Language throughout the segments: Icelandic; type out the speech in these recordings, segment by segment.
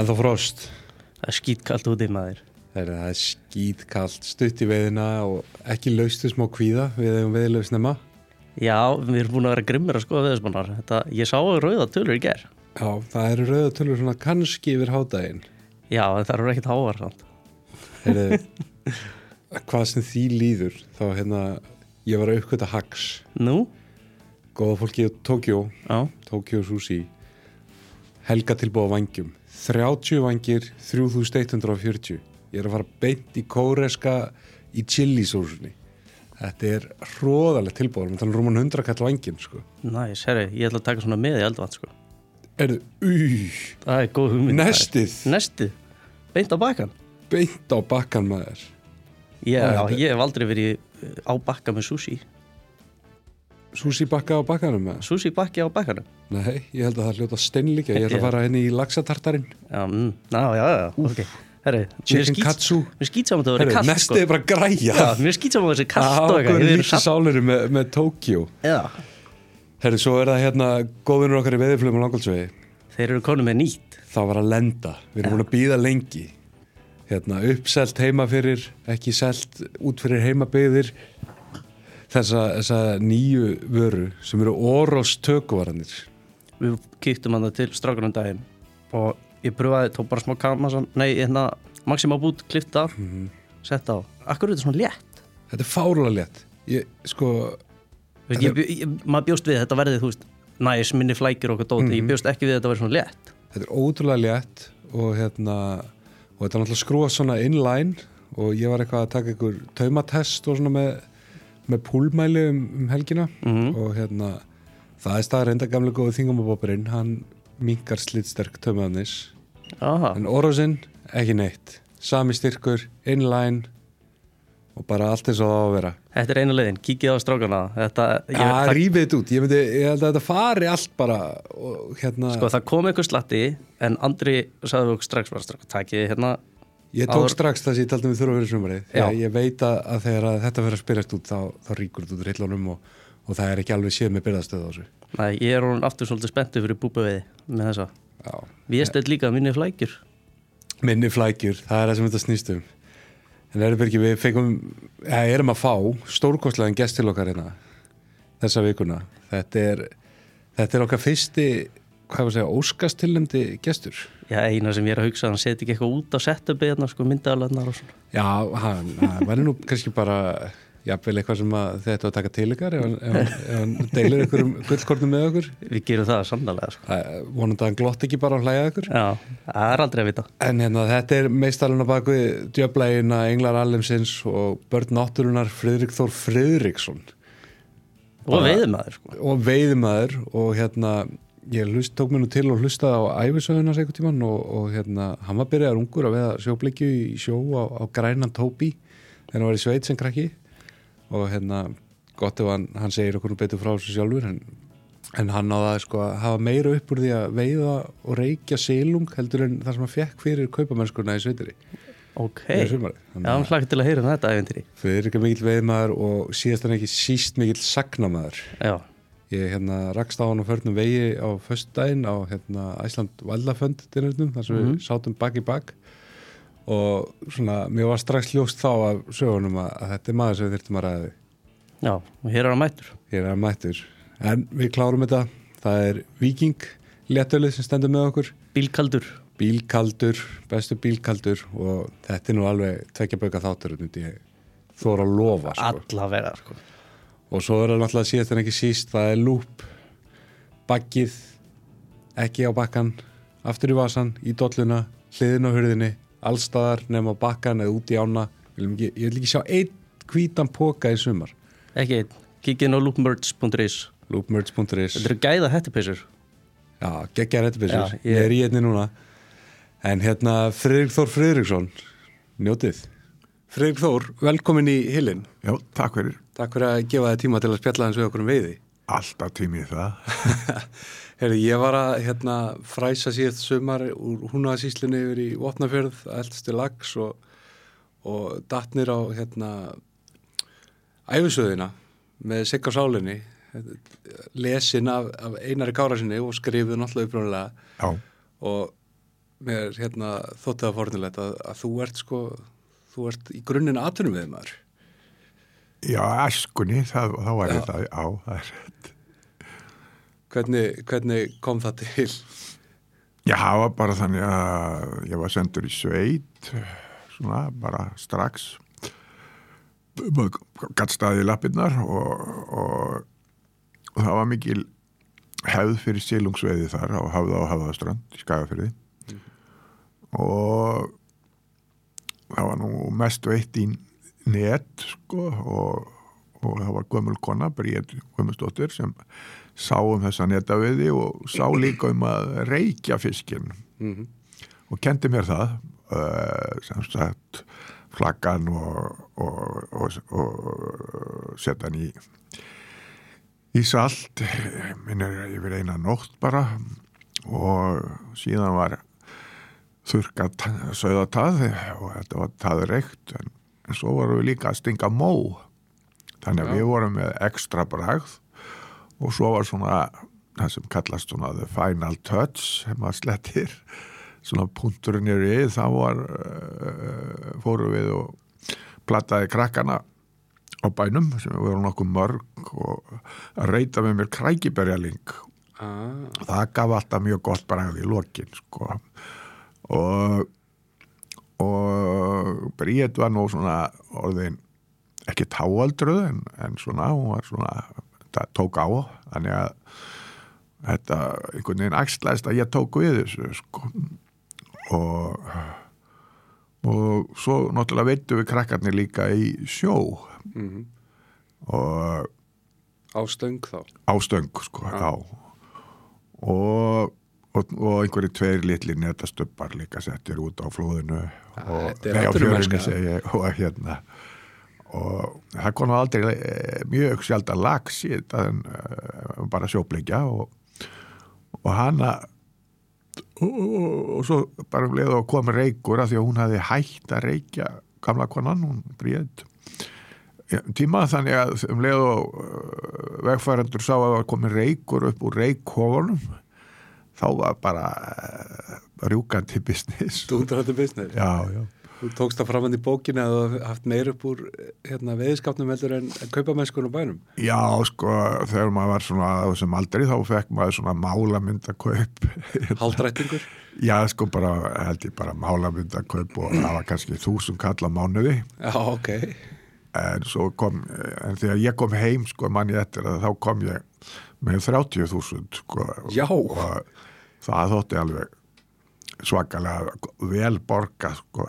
ennþá frost. Það skítkalt úti maður. Það er skítkalt, stutt í veiðina og ekki laustu smá kvíða við eigum veiðilaug snemma. Já, við erum búin að vera grimmir að skoða veðurspánar. Ég sá rauða tölur í gær. Já, það eru rauða tölur svona kannski yfir hádaginn. Já, en það eru ekkert hávar samt. Hvað sem því líður, þá ég var að uppgöta Hax. Nú? Góða fólki í Tókjó, Já. Tókjó Sushi, helga tilbúið á vangjum. 30 vangir, 3140. Ég er að fara beint í kóreska í chilisósunni. Þetta er hróðalegt tilbúið, við talum rúman 100 kall vangin, sko. Næs, herri, ég ætla að taka svona með í eldvatn, sko. Það er góð hugmynd. Nestið. Beint á bakkan. Beint á bakkan, maður. Já, ég hef aldrei verið á bakka með sushi. Sushi bakka á bakkanum, maður? Sushi bakki á bakkanum? Nei, ég held að það hljóta steinlíkja. Ég ætla að fara henni í laxatartarinn. Já, ok. Herri, chicken katsu. Mér skýt saman að það verið kast, sko. Nestið er bara græja. Já, mér skýt saman að það verið kast og eitthvað. Það er líka sálurinn með Tókjó. Já. Herri, svo er það góðvinur okkar í veiðiflugum á Langholtsvegi. Þeir eru konum með nýtt. Það var að lenda. Við erum búin að bíða lengi. Uppselt heima fyrir, ekki selt út fyrir heimabyggðir. Þessa nýju vöru sem eru Oros tökuvaranir. Við kíktum hann til strákunum daginn og ég pröfaði, tók bara smá kamasan, Maxima Boot klift af, sett á. Akkur er þetta svona létt? Þetta er fárlega létt. Maður bjóst við þetta verði, minni flækir og okkur dóti, ég bjóst ekki við þetta verði svona létt. Þetta er ótrúlega létt og þetta er náttúrulega skrúast svona inline og ég var eitthvað að taka einhver taumatest og svona með púlmæli helgina og það er staðar enda gamlega góðu þingamabóparinn, hann minkar slitsterk taumaðnis. En Orosinn, ekki neitt. Sami styrkur, inline og bara allt eins og það á að vera. Þetta er einu leiðin, kíkið á strákana. Rífið þetta út. Ég held að þetta fari allt bara og Sko, það kom eitthvað slatti en Andri sagði okkur strax bara takið Ég tók strax það sem ég taldi við þurfa að vera sumarið. Ég veit að þegar þetta fyrir að spyrjast út þá ríkur þetta út reillunum og það er ekki alveg séð með byrðastöð á þessu. Nei, ég er aftur svolítið spenntur fyrir búbaveiði með þessa. Já. Við stætt líka minni flækjur. Minni flækjur, það er það sem þetta snýst um. En Birgir, við erum að fá stórkostlegan gest til okkar þessa vikuna. Þetta er okkar fyrsti, óskastilnefndi gestur. Já, eina sem ég er að hugsa, hann seti ekki eitthvað út á setupi myndaðalarnar og svona. Já, hann væri nú kannski bara jafnvel eitthvað sem þetta að taka til ykkar ef hann deilir einhverjum gullkornum með okkur. Við gerum það sannarlega, sko. Vonandi að hann glott ekki bara að hlæja ykkur. Já, það er aldrei að vita. En þetta er meistarinn á baku djöflægina Englar Alheimsins og börn náttúrunnar Friðrik Þór Friðriksson. Og veiðimaður, sko. Og veiðimaður og ég tók mér nú til og hlustaði á ævisöguna einhvern tímann og hann var byrjaður ungur að veiða sjóblikju í sjó á grænan tópi þegar hann var í sveit sem krakki og gott ef hann segir okkur betur frá þessu sjálfur en hann á það að hafa meira upp úr því að veiða og reykja silung heldur en það sem hann fekk fyrir kaupamennskuna í sveitri. Ok, hann hlakka til að heyra þetta ævintýri. Friðrik er mikill veiðmaður og síðast en ekki síst mikill sagnamaður. Já. Ég rakst á hann á förnum vegi á föstudaginn á Æsland Valdafönd þar sem við sátum bak í bak og mér var strax ljóst þá af sögunum að þetta er maður sem við þyrftum að ræða við. Já, og hér er hann mættur. En við klárum þetta. Það er Viking léttölið sem stendur með okkur. Bílkaldur, bestu bílkaldur og þetta er nú alveg tveggja bauka þáttur ég þóra að lofa. Allavega, sko. Og svo er það náttúrulega síðast en ekki síst, það er lúp, baggið, ekki á bakkan, aftur í vasan, í dolluna, hliðin á hurðinni, allstaðar nema á bakkan eða út í ána. Ég vil ekki sjá einn hvítan póka í sumar. Ekki einn, kikið inn á loopmerch.is. Loopmerch.is. Þetta eru gæða hættupissur. Já, geggjaðar hættupissur. Ég er í einni núna. En Friðrik Þór Friðriksson, njótið. Friðrik Þór, velkomin í Hillin. Já, takk fyrir. Takk fyrir að gefa þér tíma til að spjalla eins við okkur veiði. Alltaf tímið það. Ég var að fræsa síðast sumar úr Húnavatnssýslunni yfir í Vopnafjörð, eldastu lax og dattnir á ævisöðina með Sigg á sálinni, lesin af Einari Kárasyni og skrifuð náttúrulega upprunalega. Já. Og mér þótti það fornilegt að þú ert í grunninn atvinnuveðmaður. Já, æskunni, þá var ég það, já, það er rétt. Hvernig kom það til? Já, það var bara þannig að ég var sendur í sveit, svona bara strax. Gatt staðið í lappirnar og það var mikil hefð fyrir silungsveiði þar á Hafðaströnd í Skagafirði og það var nú mest veitt í net sko og það var gömul kona, Bríet Guðmundsdóttir sem sá þessa netaveiði og sá líka að reykja fiskinn og kendi mér það sem sagt flaggan og setja hann í salt, minnir yfir eina nótt bara og síðan var þurrkað sauðatað og þetta var taðreikt en svo vorum við líka að stinga mó þannig að við vorum með ekstra bragð og svo var svona það sem kallast svona the final touch sem að slettir svona punkturinn við þá fórum við og plattaði krakkana á bænum sem við vorum nokkuð mörg og að reyta með mér krækiberjaling það gaf alltaf mjög gott bragð í lokin sko og Bríet var nú svona orðin ekki táaldruð en svona hún var svona það tók á þannig að þetta einhvern veginn axlaðist að ég tók við þessu sko og svo náttúrulega veittum við krakkarnir líka í sjó og á stöng þá? Á stöng sko, já og einhverju 2 litli netastubbar líka settir út á flóðinu og á fjörunni segi og og það kom aldrei mjög sjaldan lax í þetta en bara sjóbleikja og hana og svo bara leið og kom reykur af því að hún hafði hætt að reykja gamla konan, hún Bríet tíma þannig að leið og vegfærendur sá að það var komið reykur upp úr reykkofunum þá var bara rjúkandi business. Dúndrandi business? Já, já. Þú tókst það fram hann í bókinni að þú haft meir upp úr veiðskapnum heldur en kaupamennskun á bænum? Já, sko, þegar maður var svona á þessum aldri þá fekk maður svona málamyndakaup. Haldrættingur? Já, sko, held ég bara málamyndakaup og það var kannski 1000 kall á mánuði. Já, ok. En þegar ég kom heim, sko, manni eftir að þá kom ég með 30.000, sko. Já! Og það þótti alveg svakalega vel borga sko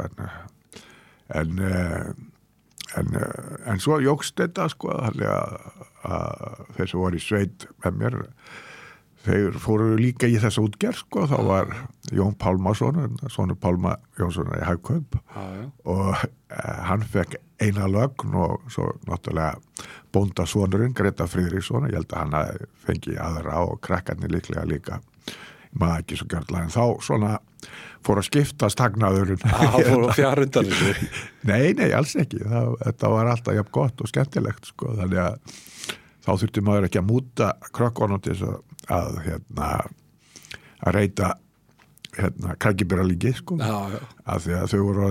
en svo jókst þetta sko að þeir sem voru í sveit með mér þeir fóru líka í þessa útgerð sko þá var Jón Pálmason sonur Pálma Jónssonar í Hagkaup og hann fekk eina lögn og svo náttúrulega bóndasonurinn Greta Friðriksson ég held að hann fengi aðra og krakkarnir líka maður ekki svo gjörðlega en þá svona fór að skiptast hagnaðurinn fór að fjarundan þessu Nei, alls ekki þetta var alltaf jafn gott og skemmtilegt sko, þannig að þá þurfti maður ekki að múta krökkunum til þess að reyta krækibyrralíki sko af því að þau voru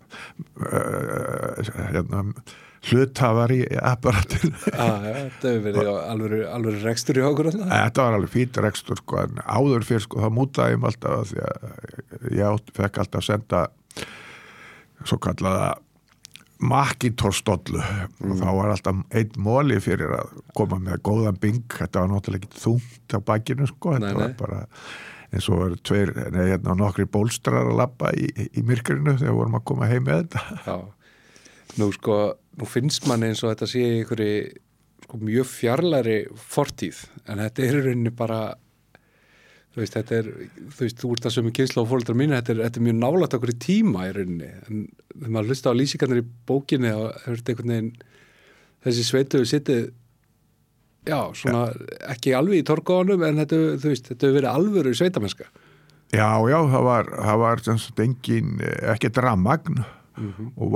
hluthafar í apparatinu. Þetta hefur verið alveg rekstur í okkur alltaf? Þetta var alveg fýtt rekstur sko, en áður fyrr sko, þá mútaði ég alltaf því að ég fekk alltaf að senda svo kallaða Macintosh-dollu og þá var alltaf einn móli fyrir að koma með góðan bing, þetta var náttúrulega ekki þungt á bakinu sko, þetta var bara eins og verið nokkri bólstrar að labba í myrkrinu þegar vorum að koma heim með þetta. Já, nú finnst manni eins og þetta sé í einhverju mjög fjarlæri fortíð, en þetta er í rauninni bara, þú veist, þú ert það sömu kynsla á foreldrar mínu, þetta er mjög nálægt okkur í tíma í rauninni, en þegar maður hlusta á lýsingarnir í bókinni og hefur einhvern veginn þessi sveitu sittið svona ekki alveg í torgóðanum en þetta hefur verið alvöru sveitamennska. Já, það var engin, ekkert rafmagn og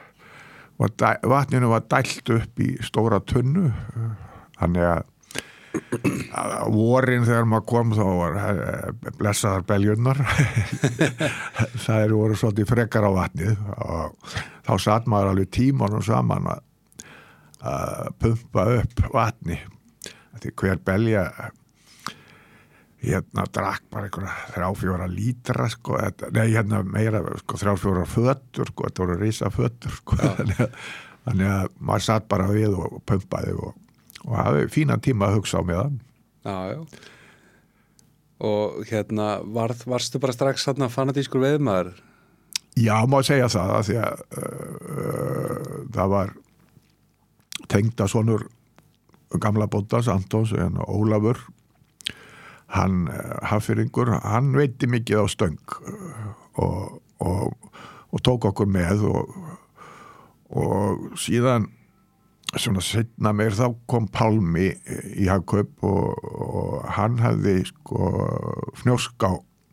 vatninu var dælt upp í stóra tunnu þannig að vorin þegar maður kom þá var blessaðar beljurnar það voru svolítið frekar á vatnið og þá satt maður alveg tímanum saman að pumpa upp vatni því hver belja drakk bara einhverja 3-4 lítra sko, meira sko 3-4 fötur sko, þetta voru risafötur sko, þannig að maður satt bara við og pumpaði og hafði fínan tíma að hugsa á með það. Já. Og varstu bara strax þarna fanatískur veiðmaður? Já, má segja það að því að það var tengdasonur gamla bóndans Antons, Ólafur, hann Hafnfirðingur, hann veitti mikið á stöng og tók okkur með og síðan svona seinna meir þá kom Pálmi í Hagkaup og hann hafði sko Fnjóská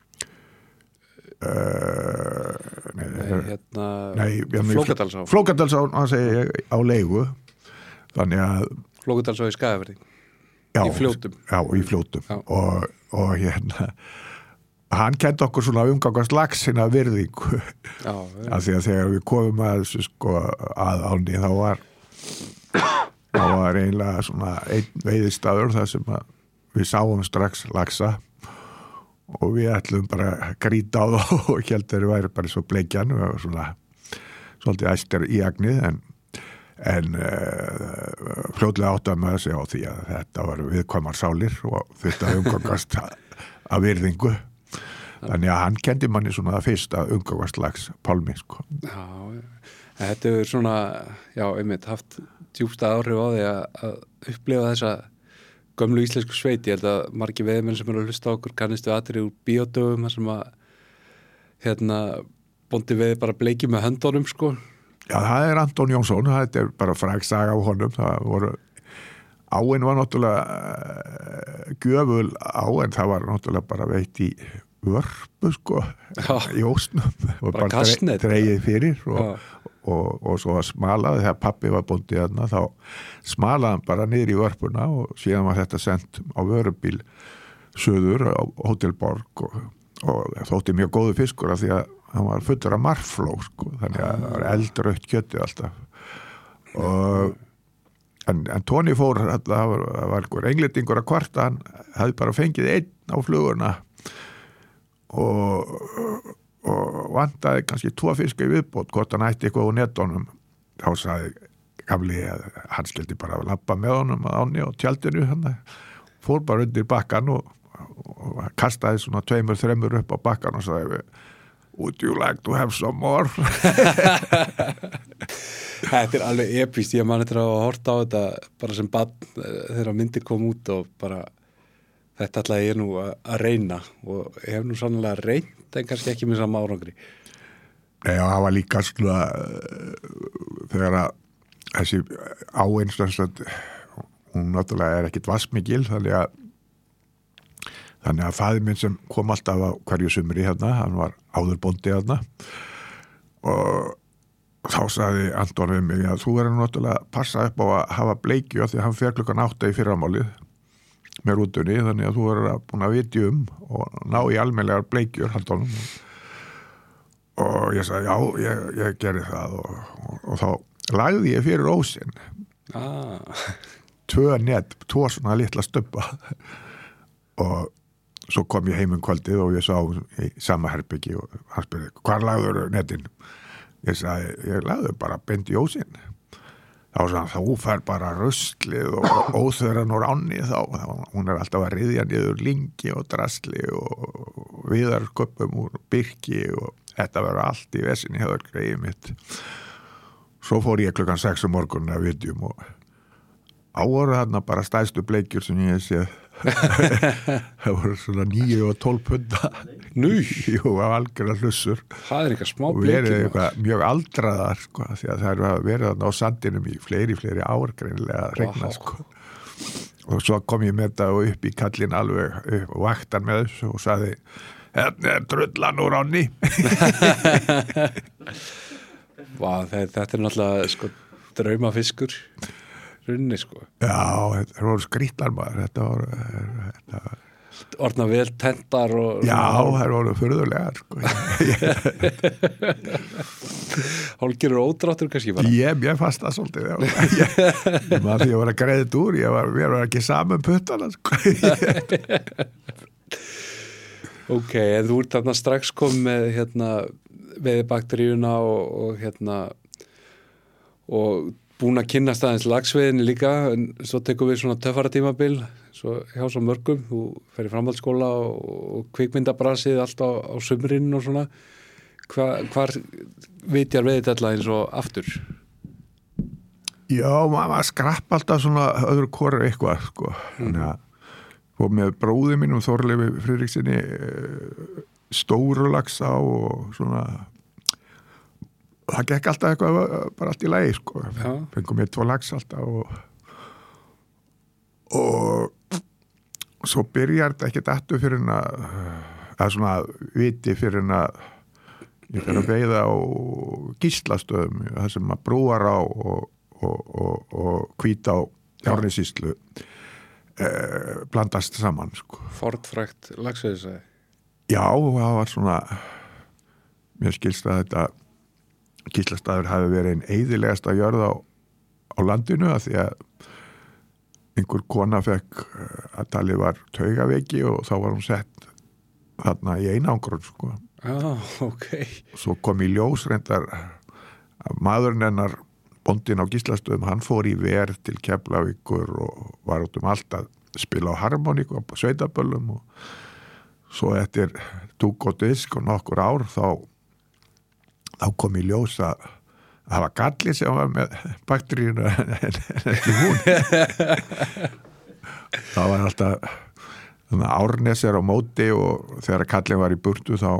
Flókadalsá hann segi á leigu þannig að Flókadalsá í Skagafirði í Fljótum í Fljótum og hann kendi okkur svona umgangast laxina virðingu af því að þegar við komum að þessu sko að áni þá var eiginlega svona einn veiðistaður þar sem við sáum strax laxa og við ætlum bara að grýta á það og heldur við væri bara svo bleikjan og svona svolítið æstir í agnið en fljótlega áttaði maður sig á því að þetta var viðkvæmar sálir og þetta umgangast að virðingu þannig að hann kendi manni svona það fyrsta umgangast lax Pálmi sko. Þetta er svona, einmitt haft djúpsta áhrif á því að upplifa þessa gömlu íslensku sveit. Ég held að margir veiðmenn sem eru að hlusta á okkur kannistu atriði úr bíódögum þar sem að bóndi veiði bara bleiki með höndunum sko. Já, það er Anton Jónsson, þetta er bara frægsaga á honum, það voru áin var náttúrulega gjöful áin, það var náttúrulega bara veitt í vörpu sko, í ósnum og bara dreigið fyrir og svo smalaði þegar pappi var bóndið þarna þá smalaði hann bara niður í vörpuna og síðan var þetta sendt á vörubíl söður á Hótel Borg og þótti mjög góðu fiskur af því að hann var fullur af marfló sko, þannig að það var eldrautt kjötið alltaf og en Tóni fór það var einhver englendingur að kvarta hann hefði bara fengið einn á fluguna og vantaði kannski 2 fiska í viðbót hvort hann ætti eitthvað á netunum þá sagði gamli að hann skildi bara labba með honum að áni á tjaldinu hann fór bara undir bakkan og kastaði svona 2-3 upp á bakkan og sagði would you like to have some more Þetta er alveg epíst, ég man eftir að horta á þetta bara sem barn þegar myndir kom út og bara þetta ætlaði ég nú að reyna og ég hef nú sannlega reynt en kannski ekki með sama árangri. Nei, og það var líka svona þegar að þessi áinstöðstönd hún náttúrulega ekkit vassmikil þannig að faðir minn sem kom alltaf á hverju sumri hérna, hann var áður bóndi hérna og þá sagði Anton við mig að þú verður náttúrulega að passa upp á að hafa bleikju af því að hann fer klukkan 8 í fyrramálið með rútunni, þannig að þú verður búin að viti og ná í almennilegar bleikjur handónum og ég sagði já, ég gerði það og þá lagði ég fyrir ósinn 2 net, 2 svona litla stubba og svo kom ég heim kvöldið og ég sá í sama herbyggi og hann spurði, hvar lagður netin? Ég sagði, ég lagði bara beint í ósinn þá sagði hann, þú fær bara ruslið og óþöran úr ánni þá hún er alltaf að ryðja niður lingi og drasli og viðarsköpum úr birki og þetta verður allt í vesinni hefur greið mitt svo fór ég klukkan 6 morgun að vitjum og ávoru þarna bara stæðstu bleikjur sem ég séð það voru svona 9 og 12 punda jú, af algjörða hlussur það er eitthvað smá bleikjur og verið eitthvað mjög aldraðar sko, því að það er verið þarna á sandinum í fleiri ár greinilega að regna sko. Og svo kom ég með þetta og upp í kallin alveg og vaktan með þessu og sagði hérna er drullan úr ánni Vá, þetta er náttúrulega sko draumafiskur runni sko. Já, þetta voru skrýtlar maður, þetta var Orðna vel tentar og já, það voru furðulegar sko. hálfgerður ódráttur kannski bara. Ég fannst það svolítið maður því ég var að greiða þetta úr mér var ekki saman puttana sko. Ok, en þú ert þarna strax komið með veiðibakteríuna og búin að kynnast aðeins lagsveiðinni líka, en svo tekum við svona töffara tímabil svo hjá svo mörgum, þú fer í framhaldsskóla og kvikmyndabrasið allt á sumrinn og svona hvar vitjar veiðið þetta eins og aftur? Já, maður skrapp alltaf svona öðru hvoru eitthvað sko. Þannig að og með bróði mínum Þorleifi Friðriksinni stóru laxa og svona það gekk alltaf eitthvað bara allt í lagi sko. Fengum við 2 lax alltaf og svo byrjar þetta ekki dættu fyrir en að svona viti fyrir en að ég fyrir að veiða á Gíslastöðum það sem að brúar á og Hvítá Árnessýslu blandast saman sko. Fornfrægt laxveiðisvæði? Já, það var svona mér skilst að þetta Gíslastaður hafi verið einn eyðilegasta jörð á landinu að því að einhver kona fekk að talið var taugaveiki og þá var hún sett þarna í einangrun sko. Ok. Svo kom í ljós reyndar að maðurinn hennar bóndinn á Gíslastöðum, hann fór í verð til Keflavíkur og var út allt að spila á harmoníku og sveitaböllum og svo eftir dúk og disk og nokkur ár þá kom í ljós að það var galli sem var með bakteríuna en ekki hún. Það var alltaf Árnessir á móti og þegar kallin var í burtu þá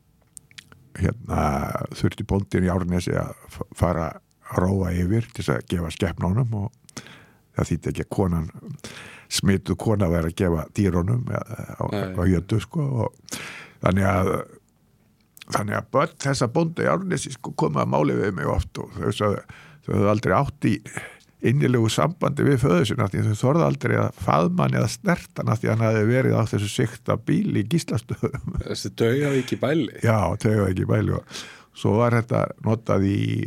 þurfti bóndinn í Árnessi að fara að róa yfir til þess að gefa skepnunum og það þýtti ekki að konan smituð kona væri að gefa dýrunum á jötu sko og þannig að börn þessa bónda í Árnessi sko koma að máli við mig oft og þau höfðu aldrei átt í innilegu sambandi við föður sinna því þau þorðu aldrei að faðmann eða snertan því hann hafi verið á þessu sikta bíl í Gíslastöðum. Þessi Taugavík í bæli? Já, Taugavík í bæli og svo var þetta notað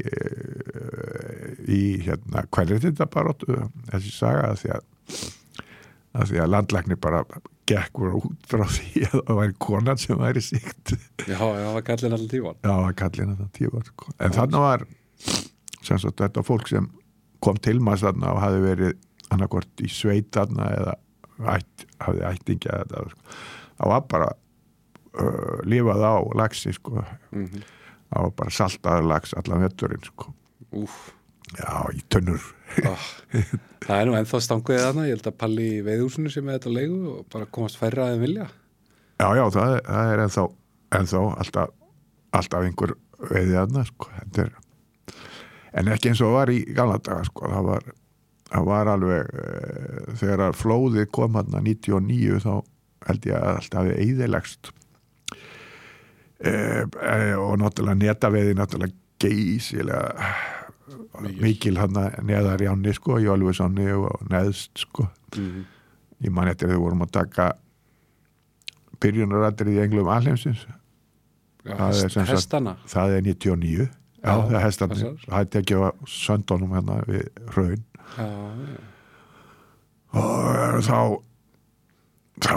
í kvenréttindabaráttu þessi saga að því að landlæknir bara gekk út frá því að það væri konan sem væri síkt. Já, það var kallinn allan tíman. Já, það var kallinn allan tíman. Sko. En þannig var sem sagt þetta fólk sem kom til maður þarna og hafi verið annarkvort í sveit þarna eða hafði ættingja þetta. Sko. Það var bara lifað á laxi, sko. Það var bara saltaður lax allan vetturinn, sko. Já, í tunnur. Það nú ennþá stanguðið þarna, ég held að Palli í veiðhúsinu sem er þetta leigu og bara komast færra að vilja. Já, það er ennþá alltaf einhver veiðið þarna, sko. En ekki eins og var í gamla daga, sko. Það var alveg, þegar flóðið kom þarna 99 þá held ég að alltaf hafi eyðilegst. Og náttúrulega netaveiði náttúrulega geysilega mikil hann neðar í ánni sko, í Ölfusánni og neðst sko. Ég man eftir þau vorum að taka byrjunaratrið í Englum alheimsins. Hestana? Það er 99. Já, það er hestarnir. Það er tekið á söndunum hérna við Hraun. Og þá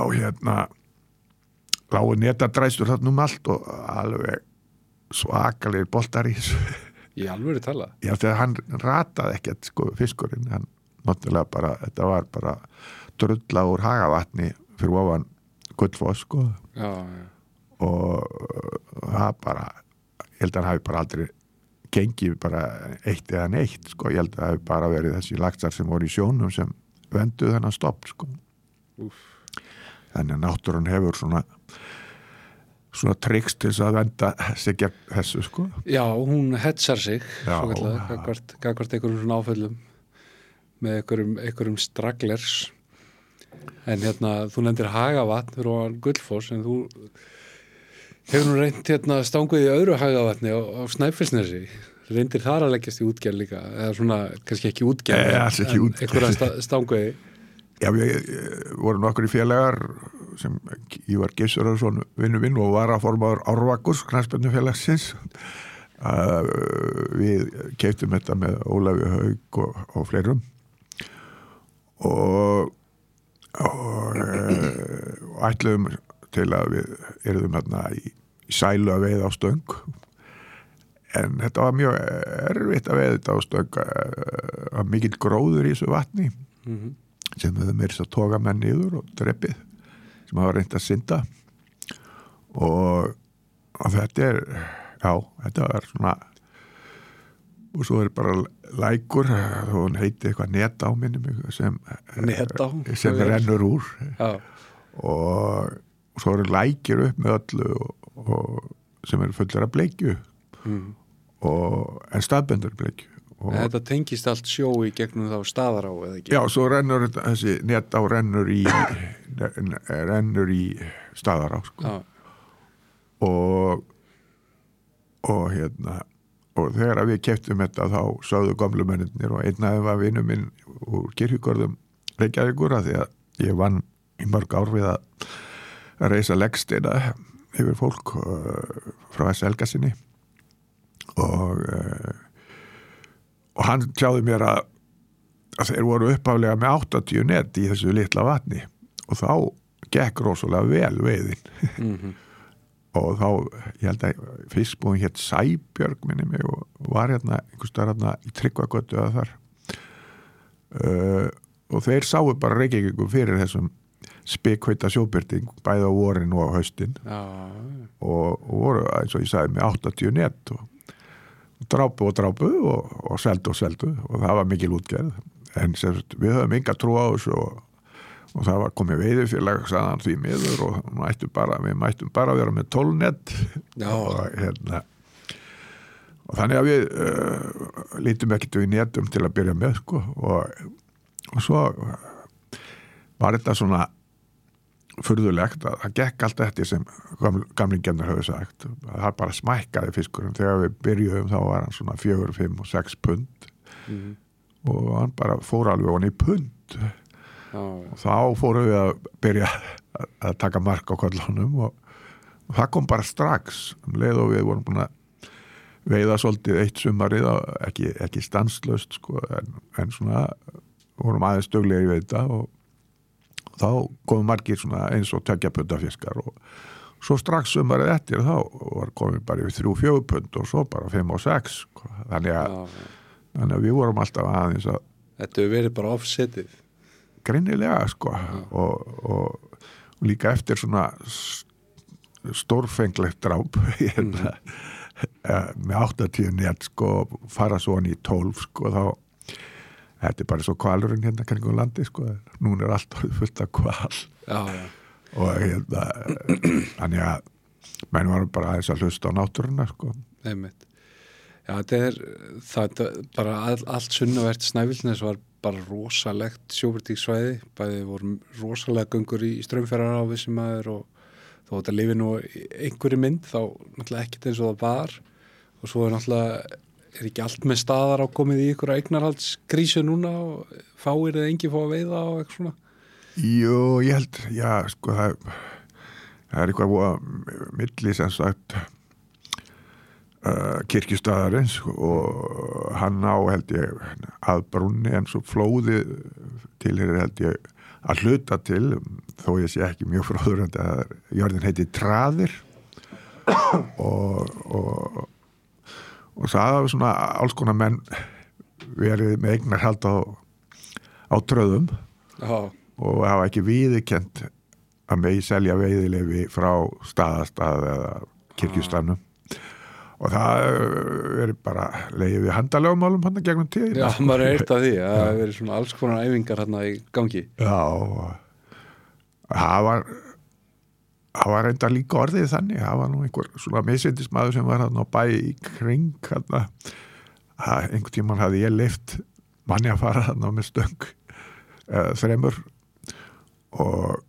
lágu netadræstur þarna allt og alveg svakalegir boltar í þessu. Í alvöru tala? Já, þegar hann rataði ekkert sko fiskurinn, hann náttúrulega bara, þetta var bara drulla úr hagavatni fyrir ofan Gullfoss sko. Já. Og það bara, ég held að hann hafi bara aldrei gengið bara eitt eða neitt sko, ég held að það hafi bara verið þessi laxar sem voru í sjónum sem venduð þennan stopp sko. Þannig að náttúrun hefur svona trikst til þess að venda sig gegn þessu sko. Já, hún hetsar sig gagvart einhverjum svona áföllum með einhverjum stragglers en þú nefndir Hagavatn fyrir ofan Gullfoss en þú hefur nú reynt stanguð í öðru Hagavatni á Snæfellsnesi reyndir þar að leggjast í útgerð líka eða svona, kannski ekki útgerð alls ekki útgerð. einhverja stangveiði. Já, við vorum nokkur í félagar sem Ívar Gissurason vinnu minn og var að formaður Árvakurs knattspyrnufélagsins. Við keyptum þetta með Ólafi Haug og fleirum og ætluðum til að við erum hérna í sælu að veiða á stöng, en þetta var mjög erfitt að veiða þetta á stöng, að mikill gróður í þessu vatni sem við meirist að toga menn niður og dreppið sem hafa reynt að synda og þetta þetta var svona, og svo bara lækur, hún heiti eitthvað Netá minnum sem rennur úr og svo eru lækir upp með öllu og sem eru fullir af bleikju en staðbendur bleikju. Þetta tengist allt sjó í gegnum þá Staðará eða ekki? Já, svo rennur þessi Netá rennur í Staðará sko. Og þegar við keyptum þetta þá sögðu gömlu mennirnir og einn aðeins var vinur minn úr Kirkjugörðum Reykjavíkur að því að ég vann í mörg ár við að reisa leggsteina yfir fólk frá Helgasinni og hann tjáði mér að þeir voru upphaflega með 80 net í þessu litla vatni og þá gekk rosalega vel veiðin og þá, ég held að fiskbúin hétt Sæbjörg minni mig og var hérna einhvers staðar hérna í Tryggvagötu eða þar og þeir sáu bara Reykjavíkur fyrir þessum spikveita sjóbyrting bæði á vorin og á haustin og voru eins og ég sagði með 80 net og drápu og seldu og það var mikil útgerð en við höfum enga trú á þessu og það var komið veiðifélag sagðan því miður og við mættum bara vera með 12 net og þannig að við lítum ekkert við netum til að byrja með sko, og svo var þetta svona furðulegt að það gekk allt eftir sem gamlingarnir höfðu sagt það bara smækkaði fiskurinn þegar við byrjuðum þá var hann svona 4, 5 og 6 pund og hann bara fór alveg honni í pund og þá fórum við að byrja að taka mark á kollunum og það kom bara strax leið og við vorum búin að veiða svolítið eitt sumarið ekki stanslaust sko, en svona vorum aðeins duglegir við þetta og þá komum margir svona eins og 2 punda fiskar og svo strax sumarið eftir þá var komið bara yfir 3-4 pund og svo bara 5 og 6 sko. þannig að við vorum alltaf aðeins að þetta hefur verið bara offsetið greinilega sko og líka eftir svona stórfenglegt dráp með 80 net sko fara svona í 12 sko þá þetta bara svo kvalurinn hérna kringum landi sko núna allt fullt af kval og þannig að menn varum bara aðeins að hlusta á náttúruna sko Einmitt. Já, þetta bara allt sunnavert Snæfellsnes var bara rosalegt sjóbyrtingssvæði, bæði voru rosalega göngur í Straumfjarðará sem maður og þó þetta lifi nú einhverju mynd þá náttúrulega ekkert eins og það var og svo náttúrulega ekki allt með Staðará komið í ykkur eignarhaldskrísu núna og fáir eða engi fá að veiða og eitthvað svona? Jú, ég held, já, sko það eitthvað milli sem sagt Kirkjustaðarins og hann á held ég að brúnni en svo flóði tilheyrir held ég að hluta til þó ég sé ekki mjög fróður en það jörðin heiti Traðir og það var svona alls konar menn verið með eignarhald á tröðum og hafa ekki viðurkennt að megi selja veiðileyfi frá staðastað eða Kirkjustaðnum og það verið bara leiði við handalögumálum hann gegnum tíðina. Já, maður eitt af því að það verið svona alls konar æfingar hann í gangi. Já, það var reyndar líka orðið þannig, það var nú einhver svona misindismadur sem var hann á bæ í kring hann einhvern tímann hafði ég leyft manni að fara hann á með stöng 3 og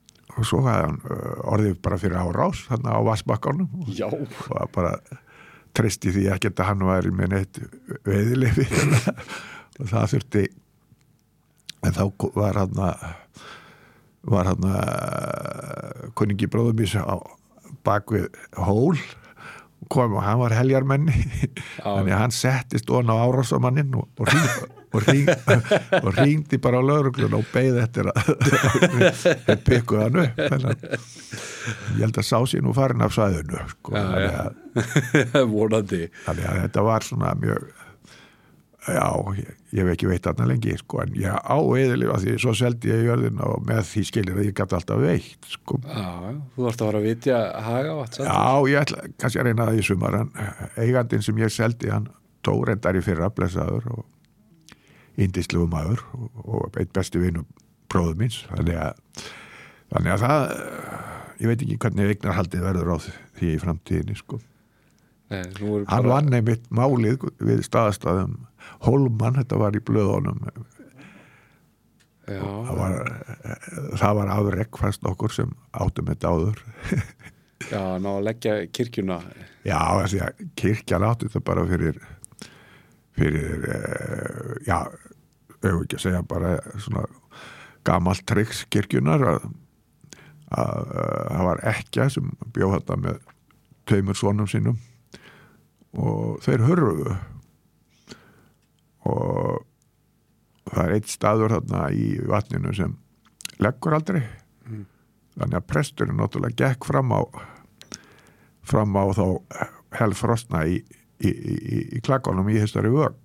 svo hafði hann orðið bara fyrir árás hann á Vassbakkanum og bara treysti því ekki að hann væri með neitt veiðileyfi og það þurfti en þá var hann kunningi bróður mís á bakvið hól kom og hann var heljarmenni þannig að hann settist ofan á árásarmanninn og hringdi bara á lögregluna og beið eftir að pikkuð hann upp þannig að ég held að sá sér nú farin af svæðinu sko, vonandi þannig að þetta var svona mjög ég hef ekki veit þarna lengi sko, en ég á eðilega því svo seldi ég jörðina og með því skilir að ég gæti alltaf veitt sko. Þú vart að fara að vitja haga vatn ég ætla kannski að reyna það í sumar en eigandinn sem ég seldi hann dó reyndar í fyrra blessaður og yndislegu maður og eitt besti vinur bróður míns þannig að það ég veit ekki hvernig eignarhaldið verður á því í framtíðinni sko. Hann vann einmitt málið við staðastæðum Hólman, þetta var í blöðunum það var afrek fannst okkur sem áttum þetta áður ná að leggja kirkjuna því að kirkjan átti þetta bara fyrir ekki að segja bara svona gamalt tricks kirkjunar að það var ekkja sem bjó þetta með 2 sonum sínum og þeir hurfuðu og það er eitt staður þarna í vatninu sem leggur aldrei þannig að presturinn náttúrulega gekk fram á þá helfrostna í klakkanum í þessari vögg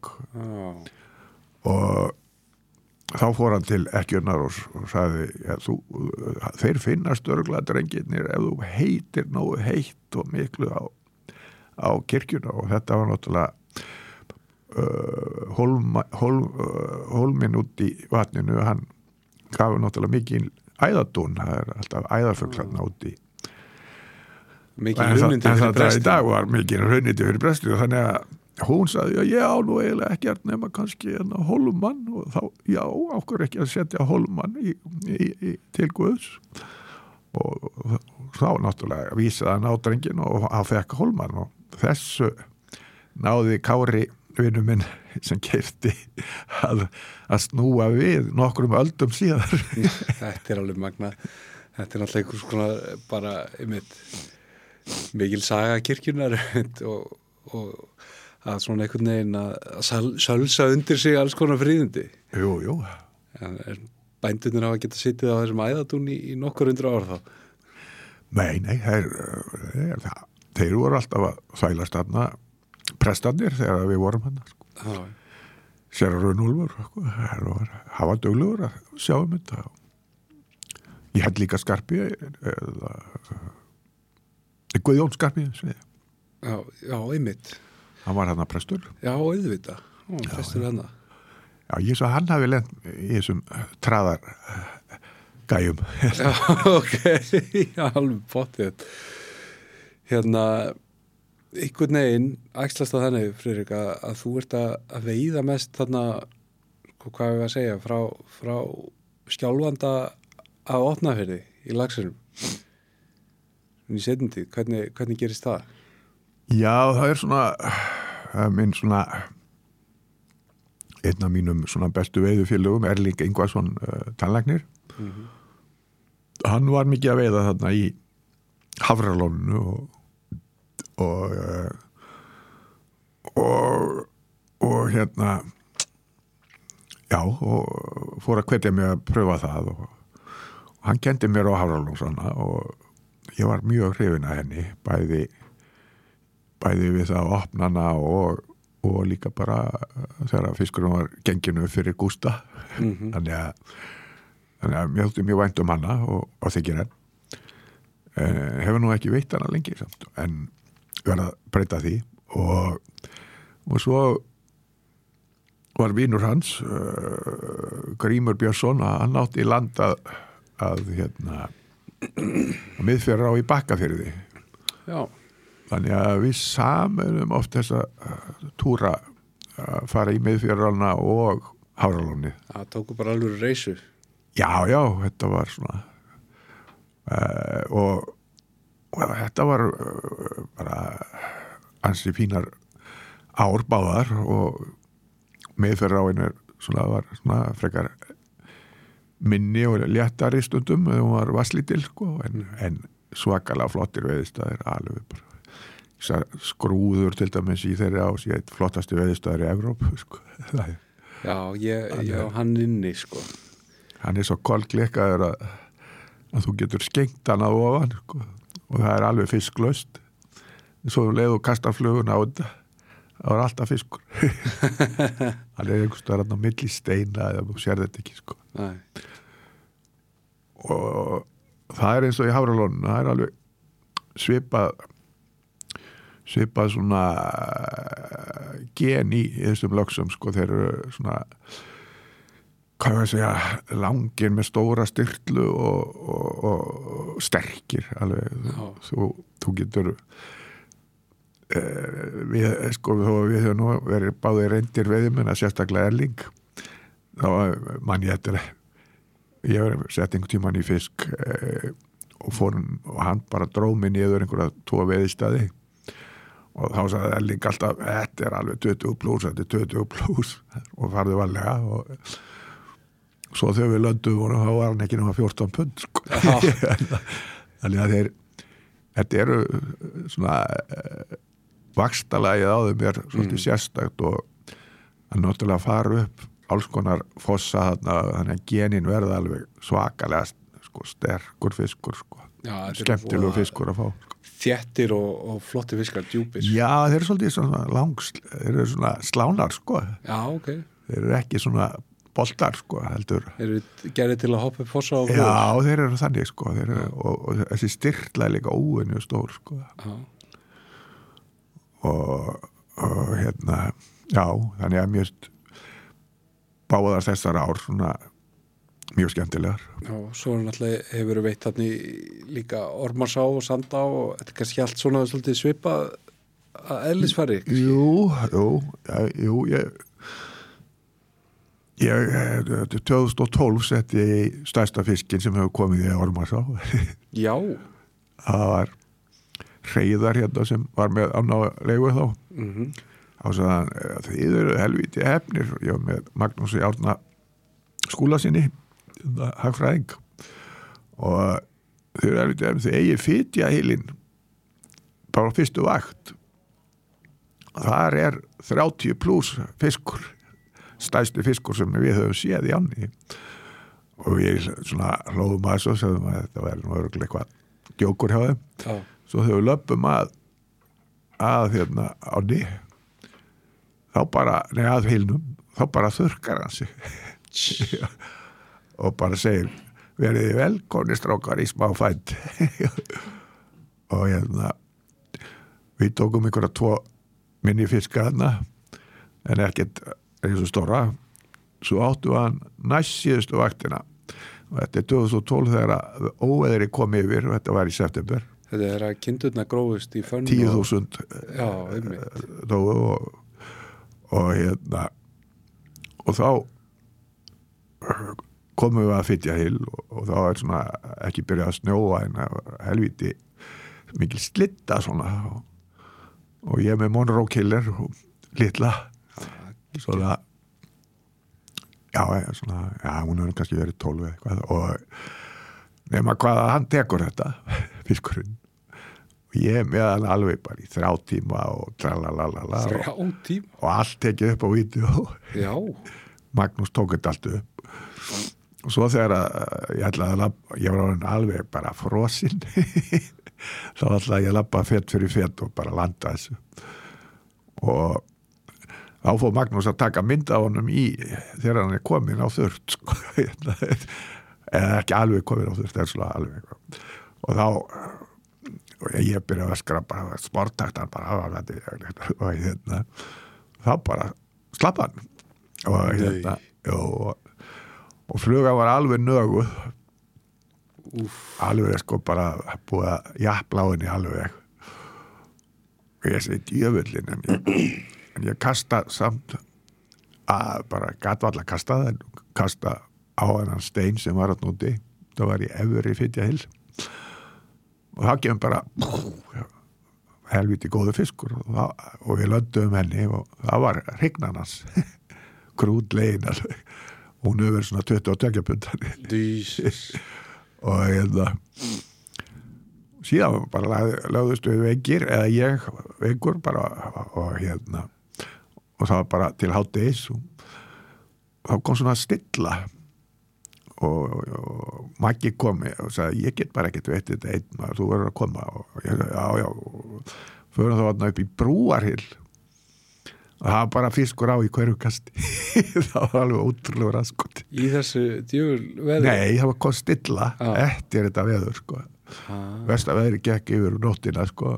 og þá fór hann til ekkjurnar og sagði þeir finnast örugglega drengirnir ef þú heitir nógu heitt og miklu á kirkjuna og þetta var náttúrulega hólminn út í vatninu hann gaf náttúrulega mikið æðadún, það er alltaf æðarfuglarna út í mikið hrunindi fyrir presti í dag var mikið hrunindi fyrir presti og þannig að hún sagði ég á nú eiginlega ekkert nema kannski hólmann og þá, okkur ekki að setja hólmann til Guðs og þá náttúrulega vísaði hann á drengin og hann fekk hólmann og þessu náði Kári vinur minn sem keypti að snúa við nokkrum öldum síðar Þetta er alveg magna þetta er náttúrulega einhvers konar bara mikil saga kirkjunar og að svona einhvern veginn að sölsa undir sig alls konar fríðindi Jú en bændurnir hafa getað sittið á þessum æðadún í nokkur 100 ár þá Nei, þeir voru alltaf að þvælast þarna prestarnir þegar við vorum hann sko. Séra Runúlfur hafa duglegur að sjá þetta ég held líka Skarpi Guðjón Skarpi Já, einmitt hann var hann að prestur Já, auðvitað, prestur hann Já, ég svo hann hafi lent í þessum traðar gæjum Já, ok, alveg pottið einhvern veginn æxlast það þannig, Friðrik, að þú ert að veiða mest þarna, hvað við að segja, frá Skjálfanda að Opnafirði í Laxinum í seinni tíð, hvernig gerist það? Já, það er svona minn svona einn af mínum svona bestu veiðufélögum Erling Ingvarsson tannlæknir hann var mikið að veiða þarna í Hafralóninu og fór að hvetja mig að pröfa það og hann kendi mér á Hafralónsana og ég var mjög hrifin að henni bæði við það að opna hana og líka bara þegar fiskurinn var genginu fyrir Gústa þannig að mér þótti mjög vænt hana og þykir henn hefur nú ekki veitt hana lengi samt, en verða að breyta því og svo var vinur hans Grímur Björnsson hann átti í land að miðfjörður á í Bakkafirði Já þannig að við samum oft þessa túra að fara í miðfjörðurna og Hafralónið Það tóku bara alveg reysu Já, þetta var svona og þetta var bara ansi fínar ár báðar og meðferðaráin var svona frekar minni og léttari stundum þegar hún var vasslítil sko, en svakalega flottir veiðistæðir alveg bara skrúður til dæmis í þeirra ás ég flottasti veiðistæðir í Evrópu sko. Já, ég hann inni sko. Hann svo kolklikkaður að þú getur skengt hann að ofan sko, og það alveg fisklaust svo leið og kastar flugun á þetta það var alltaf fiskur hann einhvers staðar á milli steina eða þú sér þetta ekki sko. Nei. Og það eins og í Hafralónum það alveg svipað svona gen í þessum lögsum sko, þeir eru svona hvað ég að segja langir með stóra styrlu og sterkir alveg þú getur við höfum nú verið báðir reyndir veiðmenn að sérstaklega Erling þá mann ég hef sett einhvern tímann í fisk og hann bara dróð mig niður einhverja 2 veiðistæði og þá sagði Erling alltaf þetta alveg 20 plus, þetta 20 plus og farði varlega og svo þegar við löndum og þá var hann ekki náma 14 pund sko. Þannig að þetta eru svona vaxtalagið á þeim svolítið sérstakt og að náttúrulega fara upp alls konar fossa þannig að genin verða alveg svakalega sko, sterkur fiskur sko. Skemmtilegur fiskur að fá sko. Þéttir og flotti fiskar djúpir Já, þeir eru svolítið svona þeir eru svona slánar sko. Já, ok Þeir eru ekki svona boltar sko, heldur Þeir eru gerðir til að hoppa upp fossa og Já, þeir eru þannig sko, og þessi styrla líka óvenju stór sko. og hérna já, þannig að mér báðar þessar ár svona mjög skemmtilegar Já, svo náttúrulega hefur veitt þarna líka Ormarsá og Sandá og þetta er kannski allt svona svolítið svipað að eðlisfæri Jú, ég 2012 setti ég stærsta fiskin sem hefur komið í Ormarsá Já Það var hreiðar hérna sem var með annarlegu þá þá sagði hann þið eru helvíti hefnir ég var með Magnúsi Árna skúla sinni hagfræðing og þið eru helvíti hefnir þið eigi fitjahylinn bara á fyrstu vakt þar 30 plus fiskur stærsti fiskur sem við höfum séð í ánni og við svona hlóðum að þessu og sagðum að þetta væri nú örugglega eitthvað djókur hjá þeim svo þegar við löpum að hérna ánni þá bara, að hylnum þá bara þurrkar hann sig og bara segir verið þið velkomnir strákar í smá fænd og hérna við tókum einhverja 2 minni fiska þarna en ekkert eins og stóra svo áttu hann næst síðustu vaktina og þetta 2012 þegar óveðri kom yfir og þetta var í september Þetta að kindurna grófust í fönn 10.000 dóu og hérna og þá komum við að fitja hill og þá svona ekki byrjað að snjóa en helvíti mikil slitta svona og ég með Monroe Killer og litla svona hún hefur kannski verið 12 eitthvað og nema hvaða hann tekur þetta fiskurinn og ég með hann alveg bara í 3 tíma og tralalala 3 tíma og allt tekið upp á vídeo Já Magnús tók þetta allt upp og svo þegar ég var orðinn alveg bara frosinn þá ætlaði ég að labba fett fyrir fett og bara landa þessu og þá fór Magnús að taka mynd á honum þegar hann komin á þurrt sko. eða ekki alveg komin á þurrt alveg og þá og ég byrjaði að skrapa sporttakt hann bara og hérna þá bara slapp hann og hérna og fluga var alveg nöguð alveg sko bara búið að japla á henni alveg og ég segi djöfullin en ég kasta samt að bara gat varla kasta á hennan stein sem var að núti það var í efri fitjahill og það kemur bara helviti góðu fiskur og við löndum henni og það var hrygnarnas krút legin alveg hún hefur verið svona 22 pundar og síðan bara lögðust við vengir eða ég vengur bara og og það var bara til hádegis og þá kom svona stilla og Maggi kom og sagði ég get bara ekkert veit þetta einn þú verður að koma og já fyrir þá upp í Brúarhyl og það var bara fiskur á í hverju kasti það var alveg ótrúlega raskot í þessu djöful veður? Nei, það var kom stilla eftir þetta veður sko versta veðri gekk yfir nóttina sko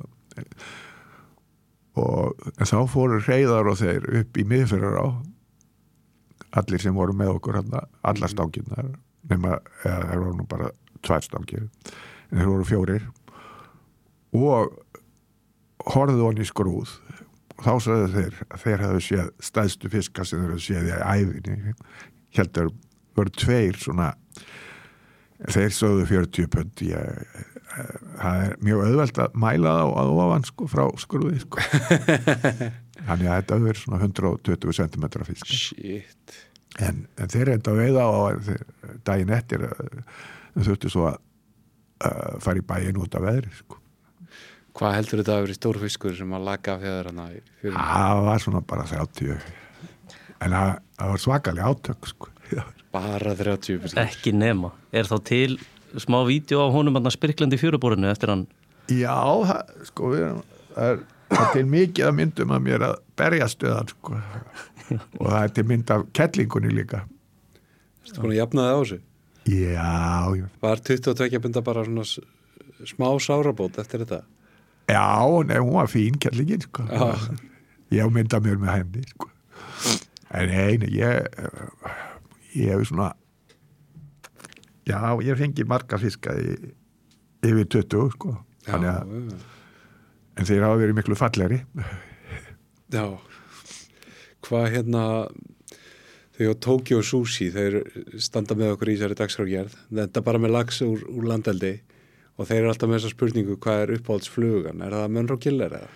en þá fóru Hreiðar og þeir upp í Miðfjarðará allir sem voru með okkur allar stanginnar nema þeir voru nú bara 2 stangir en þeir voru 4 og horfðu honni í skrúð og þá sagði þeir að þeir hefðu séð stæðstu fiska sem þeir hefðu séð í æfinni heldur voru 2 svona þeir sögðu 40 pund það mjög auðvelt að mæla það að ofan sko frá skrúði sko þannig að þetta hefur verið svona 120 cm fisk Shit. en þeir reynda að veiða og daginn eftir þurftu svo að fara í bæinn út af veðri sko. Hvað heldur þetta að vera stór fiskur sem að laga af hefur hana? Það var svona bara 30 en það var svakalega átök sko. Bara 30 Ekki nema, þá til smá vídeo af honum spirklandi í fjöruborinu eftir hann? Já, sko það er til mikið að myndum að mér að berjast við hann sko. Og það er til mynd af kettlingunni líka Þú búin að jafna það á þessu? Já Var 22 punda bara svona smá sárabót eftir þetta? Já, nei, hún var fín kettlingin sko. Ég mynda mér með henni sko. En nei, ég hef svona já, ég fengi marga fiska yfir 20 sko. Þannig að en þeir hafa verið miklu fallegri Já Hvað þau á Tokyo Sushi þeir standa með okkur í þessari dagskrárgerð þetta bara með lax úr landeldi og þeir eru alltaf með þessa spurningu hvað er uppáhaldsflugan, er það Monroe Killer eða?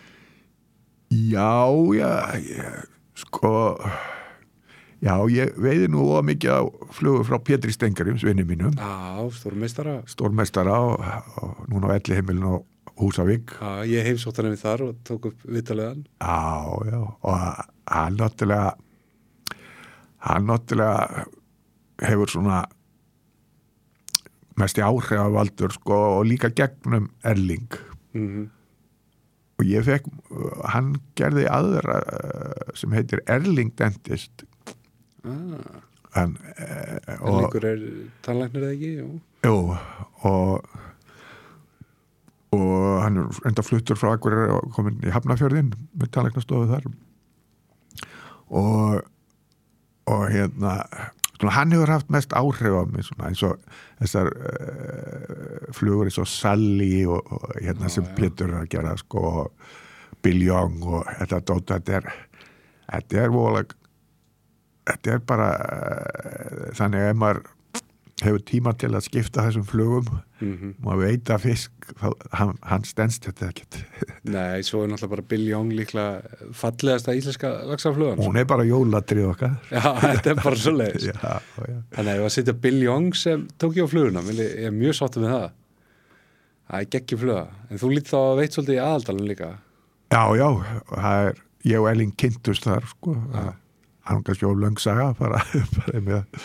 Já, sko já, ég veiði nú mikið á flugu frá Pétri Stengarim, vinni mínum stórmeistara og núna á Elliheimilinu á Húsavík ég heimsótt hann við þar og tók upp viðtalegan já, og hann náttúrulega hefur svona mesti áhrifavaldur sko og líka gegnum Erling og ég fekk hann gerði aðra sem heitir Erling Dentist Erlingur er tannlæknir eða ekki? Jú, og hann er enda fluttur frá Akureyri og komin í Hafnarfjörðinn með tannlæknastofu þar og hann hefur haft mest áhrif á mig svona, eins og þessar flugur eins og Sally og sem Pétur er að gera sko, og Bill Young og þetta er voðalega þetta er bara þannig ef maður hefur tíma til að skipta þessum flugum maður veit að fisk hann stendst þetta ekkert Nei, svo er náttúrulega bara Bill Young líklega fallegasta íslenska laxaflugan hún er bara jóladrið okkar Já, þetta er bara svo leiðis Þannig að ég var að setja Bill Young sem tók ég á fluguna ég er mjög sáttur með það er geggi fluga en þú lít þá að veit svolítið í Aðaldalinn líka Já, það er ég og Elling kynntust þar sko hann kannski of löng saga bara með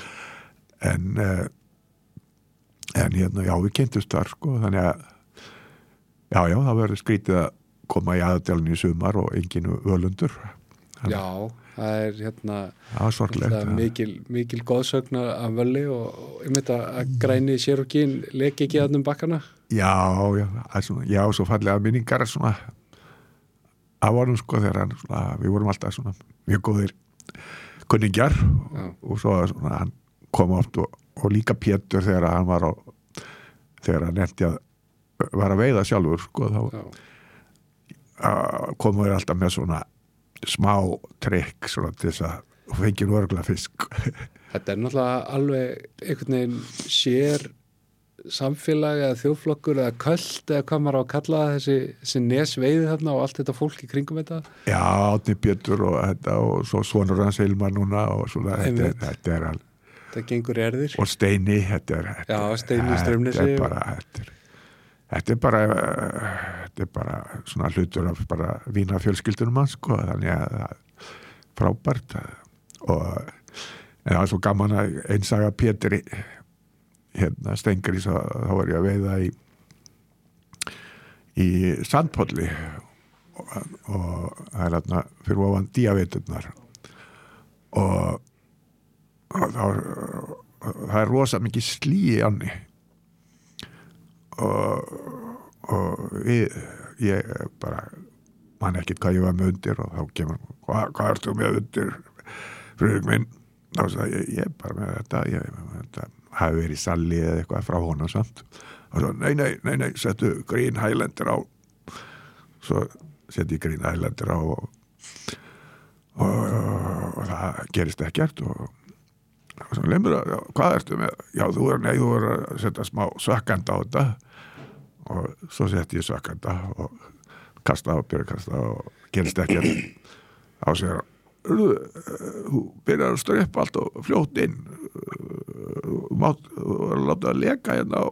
en já, við kynntumst þar sko, þannig að já, það verður skrítið að koma í Aðaldalinn í sumar og engin völundur Já, það er það var sorglegt mikil góðsögn af völli og einmitt að græni sérokkin leki ekki að bakkana Já, svo fallega minningar svona að vorum sko þegar við vorum alltaf svona mjög góðir kunningjar og svo svona hann kom oft og líka Pétur þegar hann var þegar hann nefndi að var að veiða sjálfur sko þá komu þeir alltaf með svona smá trikk svona til þess að fengi nörgla fisk Þetta er náttúrulega alveg einhvern veginn sér samfélag eða þjóðflokkur eða köld eða hvað maður á að kalla það, þessi nesveiði þarna og allt þetta fólk í kringum þetta? Já, Árni Pétur og þetta og svo sonur hans Hilmar núna og svona, þetta er alveg. Það gengur erðir. Og Steini, þetta er. Já, Steini Straumnesi. Þetta er bara svona hlutur af bara vína fjölskyldunum hans, sko, þannig að það er frábært og en það er svo gaman að einsaga Pétri hérna Stengri, þá var ég að veiða í Sandpolli og það er hérna fyrir ofan díaveiturnar og það er rosa mikið slí í ánni og ég bara man ekkert hvað ég var með undir og þá kemur hvað ertu með undir Friðrik minn, þá sagði ég bara með þetta hafi verið salli eða eitthvað frá honum samt og svo nei, settu Green Highlander á svo setti ég Green Highlander á og það gerist ekkert og svo lemur að, hvað ertu með? Já, þú er að setja smá sökkanda á þetta og svo setti ég sökkanda og kasta og gerist ekkert þá segir þú byrjar að streppa allt og fljótt inn mátt láta að leka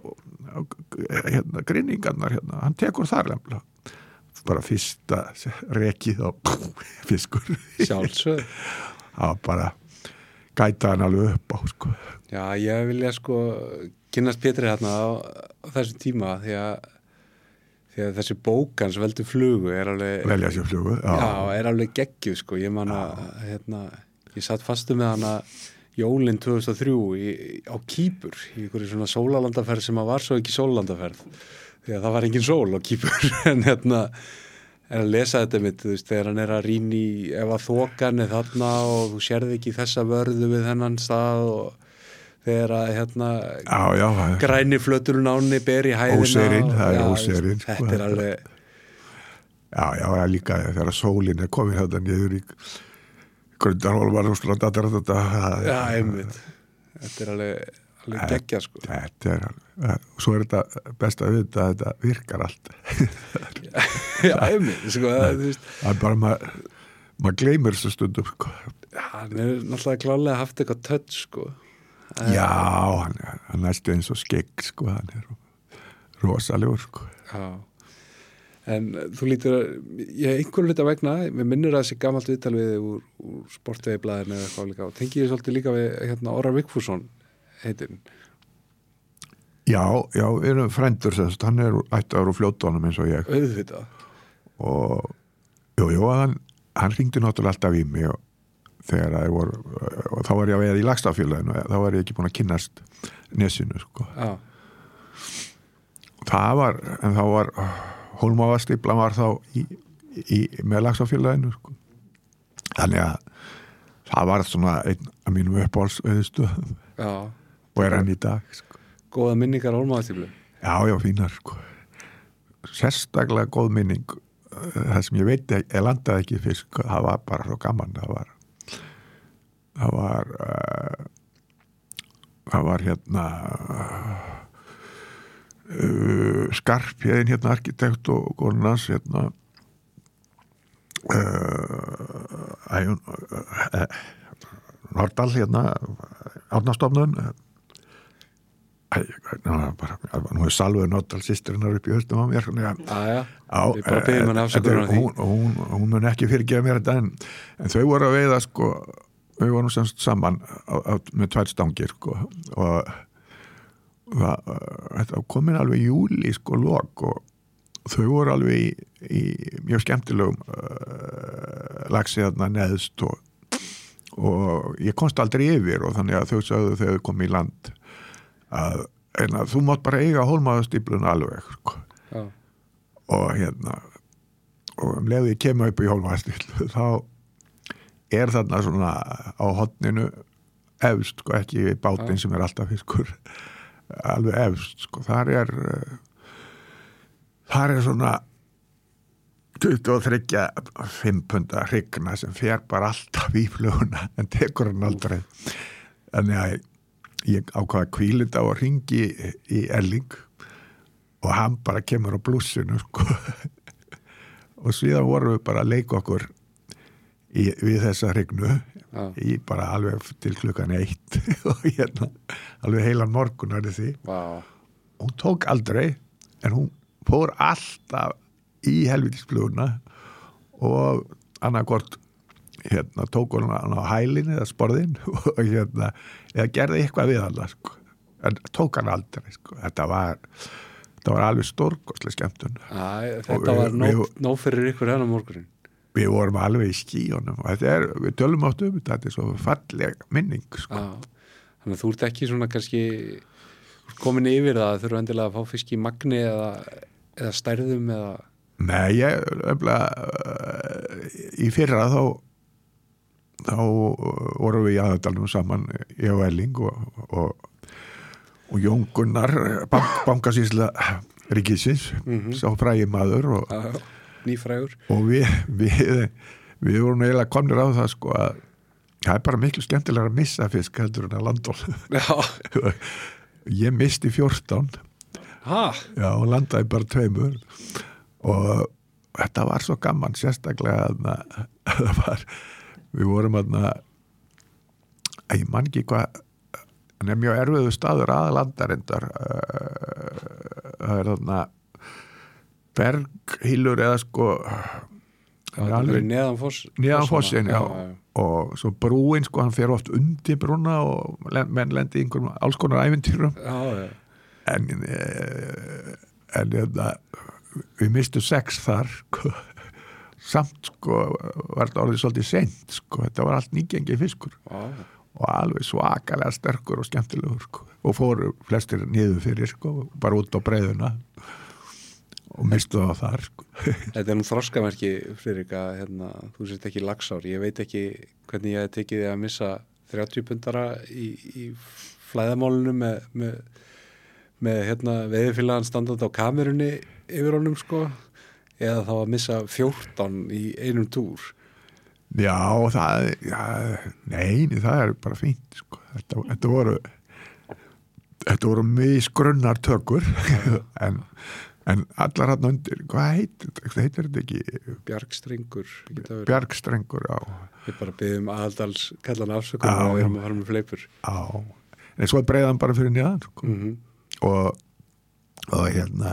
hérna grinningarnar hérna, hann tekur þar lemla bara fyrsta rekið og fiskur sjálfsög það bara gæta hann alveg upp á sko. Já, ég vilja sko kynnast Pétri hérna á þessum tíma því að þessi bókans veldu flugu er alveg velja sér flugu, já, er alveg geggjuð sko, ég man að ég satt fastu með hana jólin 2003 á Kýpur í einhverju svona sólalandaferð sem að var svo ekki sólalandaferð því að það var engin sól á Kýpur en er að lesa þetta mitt, þú veist, þegar hann er að rýna í ef að þokan er þarna og þú sérði ekki þessa vörðu við þennan stað og þegar að græni flöturinn ánni ber í hæðina óserinn, það er óserinn sko, þetta er alveg það er líka þegar sólin er komin þetta niður í Grundarhólmar og Slóndadar já, einmitt þetta er alveg geggja sko þetta er alveg, svo er þetta best að vita að þetta virkar allt já, einmitt sko, það er bara maður gleymir þessu stundum sko hann er náttúrulega klálega haft eitthvað touch sko já, hann næstu eins og skegg sko, hann er rosalegur sko já. En þú lítur ég einhverju hluta vegna, við minnur að þessi gamalt viðtal við úr sportveigiblaðinu eða hvað líka og tengi ég svolítið líka við Orra Vigfússon heitinn já, við erum frændur sérst, hann er ættaður úr Fljótonum eins og ég auðvitað og hann hringdi náttúrulega alltaf í mig og þegar það voru og þá var ég að veða í Laxdalsfélaginu þá var ég ekki búin að kynnast nesinu sko það var Hólmavastíflan var þá með Laxdalsfélaginu sko þannig að það var svona einn af mínum uppáhaldsveiðistöðum og er hann í dag sko. Góða minningar Hólmavastíflu? Já, fínar sko sérstaklega góð minning það sem ég veit ég landaði ekki fyrst sko. Það var bara svo gaman það var hérna Skarphéðinn hérna arkitekt og konunans hérna Nordal hérna Árnastofnun nú er Salvör Nordal systirinnar upp í höstum á mér hún mun ekki fyrirgefa mér þetta en þau voru að veiða sko við vorum semst saman með 2 stangir sko og þetta kom inn alveg í júli sko lok og þau voru alveg í mjög skemmtilegum lagsi þarna neðst og ég komst aldrei yfir og þannig að þau sagðu þegar þau kom í land að þú mátt bara eiga Hólmavastífluna alveg sko og leið ég kemur upp í Hólmavastíflu þá er þarna svona á horninu efst sko, ekki í bátinn sem er alltaf fiskur alveg efst sko, þar er svona 23-5 punda hrygna sem fer bara alltaf í fluguna en tekur hann aldrei þannig að ég ákvaða kvílinda og ringi í Erling og hann bara kemur á blússinu sko. Og síðan vorum við bara að leika okkur við þessa hrygnu í bara alveg til klukkan 1 og alveg heilan morgunar því. Hún tók aldrei en hún fór alltaf í helvítisfluguna og annarkvort tók hún á hælinn eða sporðinn og eða gerði eitthvað við hann sko. En tók hann aldrei sko. Þetta var alveg stórkostlega skemmtun. Þetta var nóg fyrir ykkur hennar morgunin. Við vorum alveg í skíunum og við tölum átt þetta svo falleg minning sko. Þannig að þú ert ekki svona kannski komin yfir það að þurfa endilega að fá fisk í magni eða stærðum eða... Nei, í fyrra þá vorum við í aðaldalum saman ég og Erling og Jón Gunnar bankasýsla ríkisins sá frægi maður og nýfrægur og við vorum eiginlega komnir á það sko að það bara miklu skemmtilega að missa fisk heldur en að landa ég misti 14 og landaði bara 2 og þetta var svo gaman sérstaklega að við vorum að ég man ekki hvað en mjög erfiðu staður aðlandarindar það þarna berghýlur eða sko neðan fossin og svo brúin sko hann fer oft undir brúna og menn lendi í einhverjum alls konar æventýrum en við mistum 6 þar samt sko var þetta orðið svolítið seint sko þetta var allt nýgengi fiskur og alveg svakalega sterkur og skemmtilegur sko og fóru flestir niður fyrir sko bara út á breiðuna og mistu það þar sko. Þetta nú þroskamerki Friðrik að þú sért ekki laxár, ég veit ekki hvernig ég hef tekið þig að missa 30 pundara í flæðamálunum með veiðifélagann standandi á kamerunni yfir honum sko eða þá að missa 14 í einum túr. Já, nei, það er bara fínt sko. Þetta voru misgrunnar tökur en allar hann undir, hvað heitir þetta ekki? Bjargstrengur. Bjargstrengur, já. Við bara byggjum aðaldals kallan afsökun og við erum að fara með fleipur. Já, en svo breiðan bara fyrir neðan sko. Og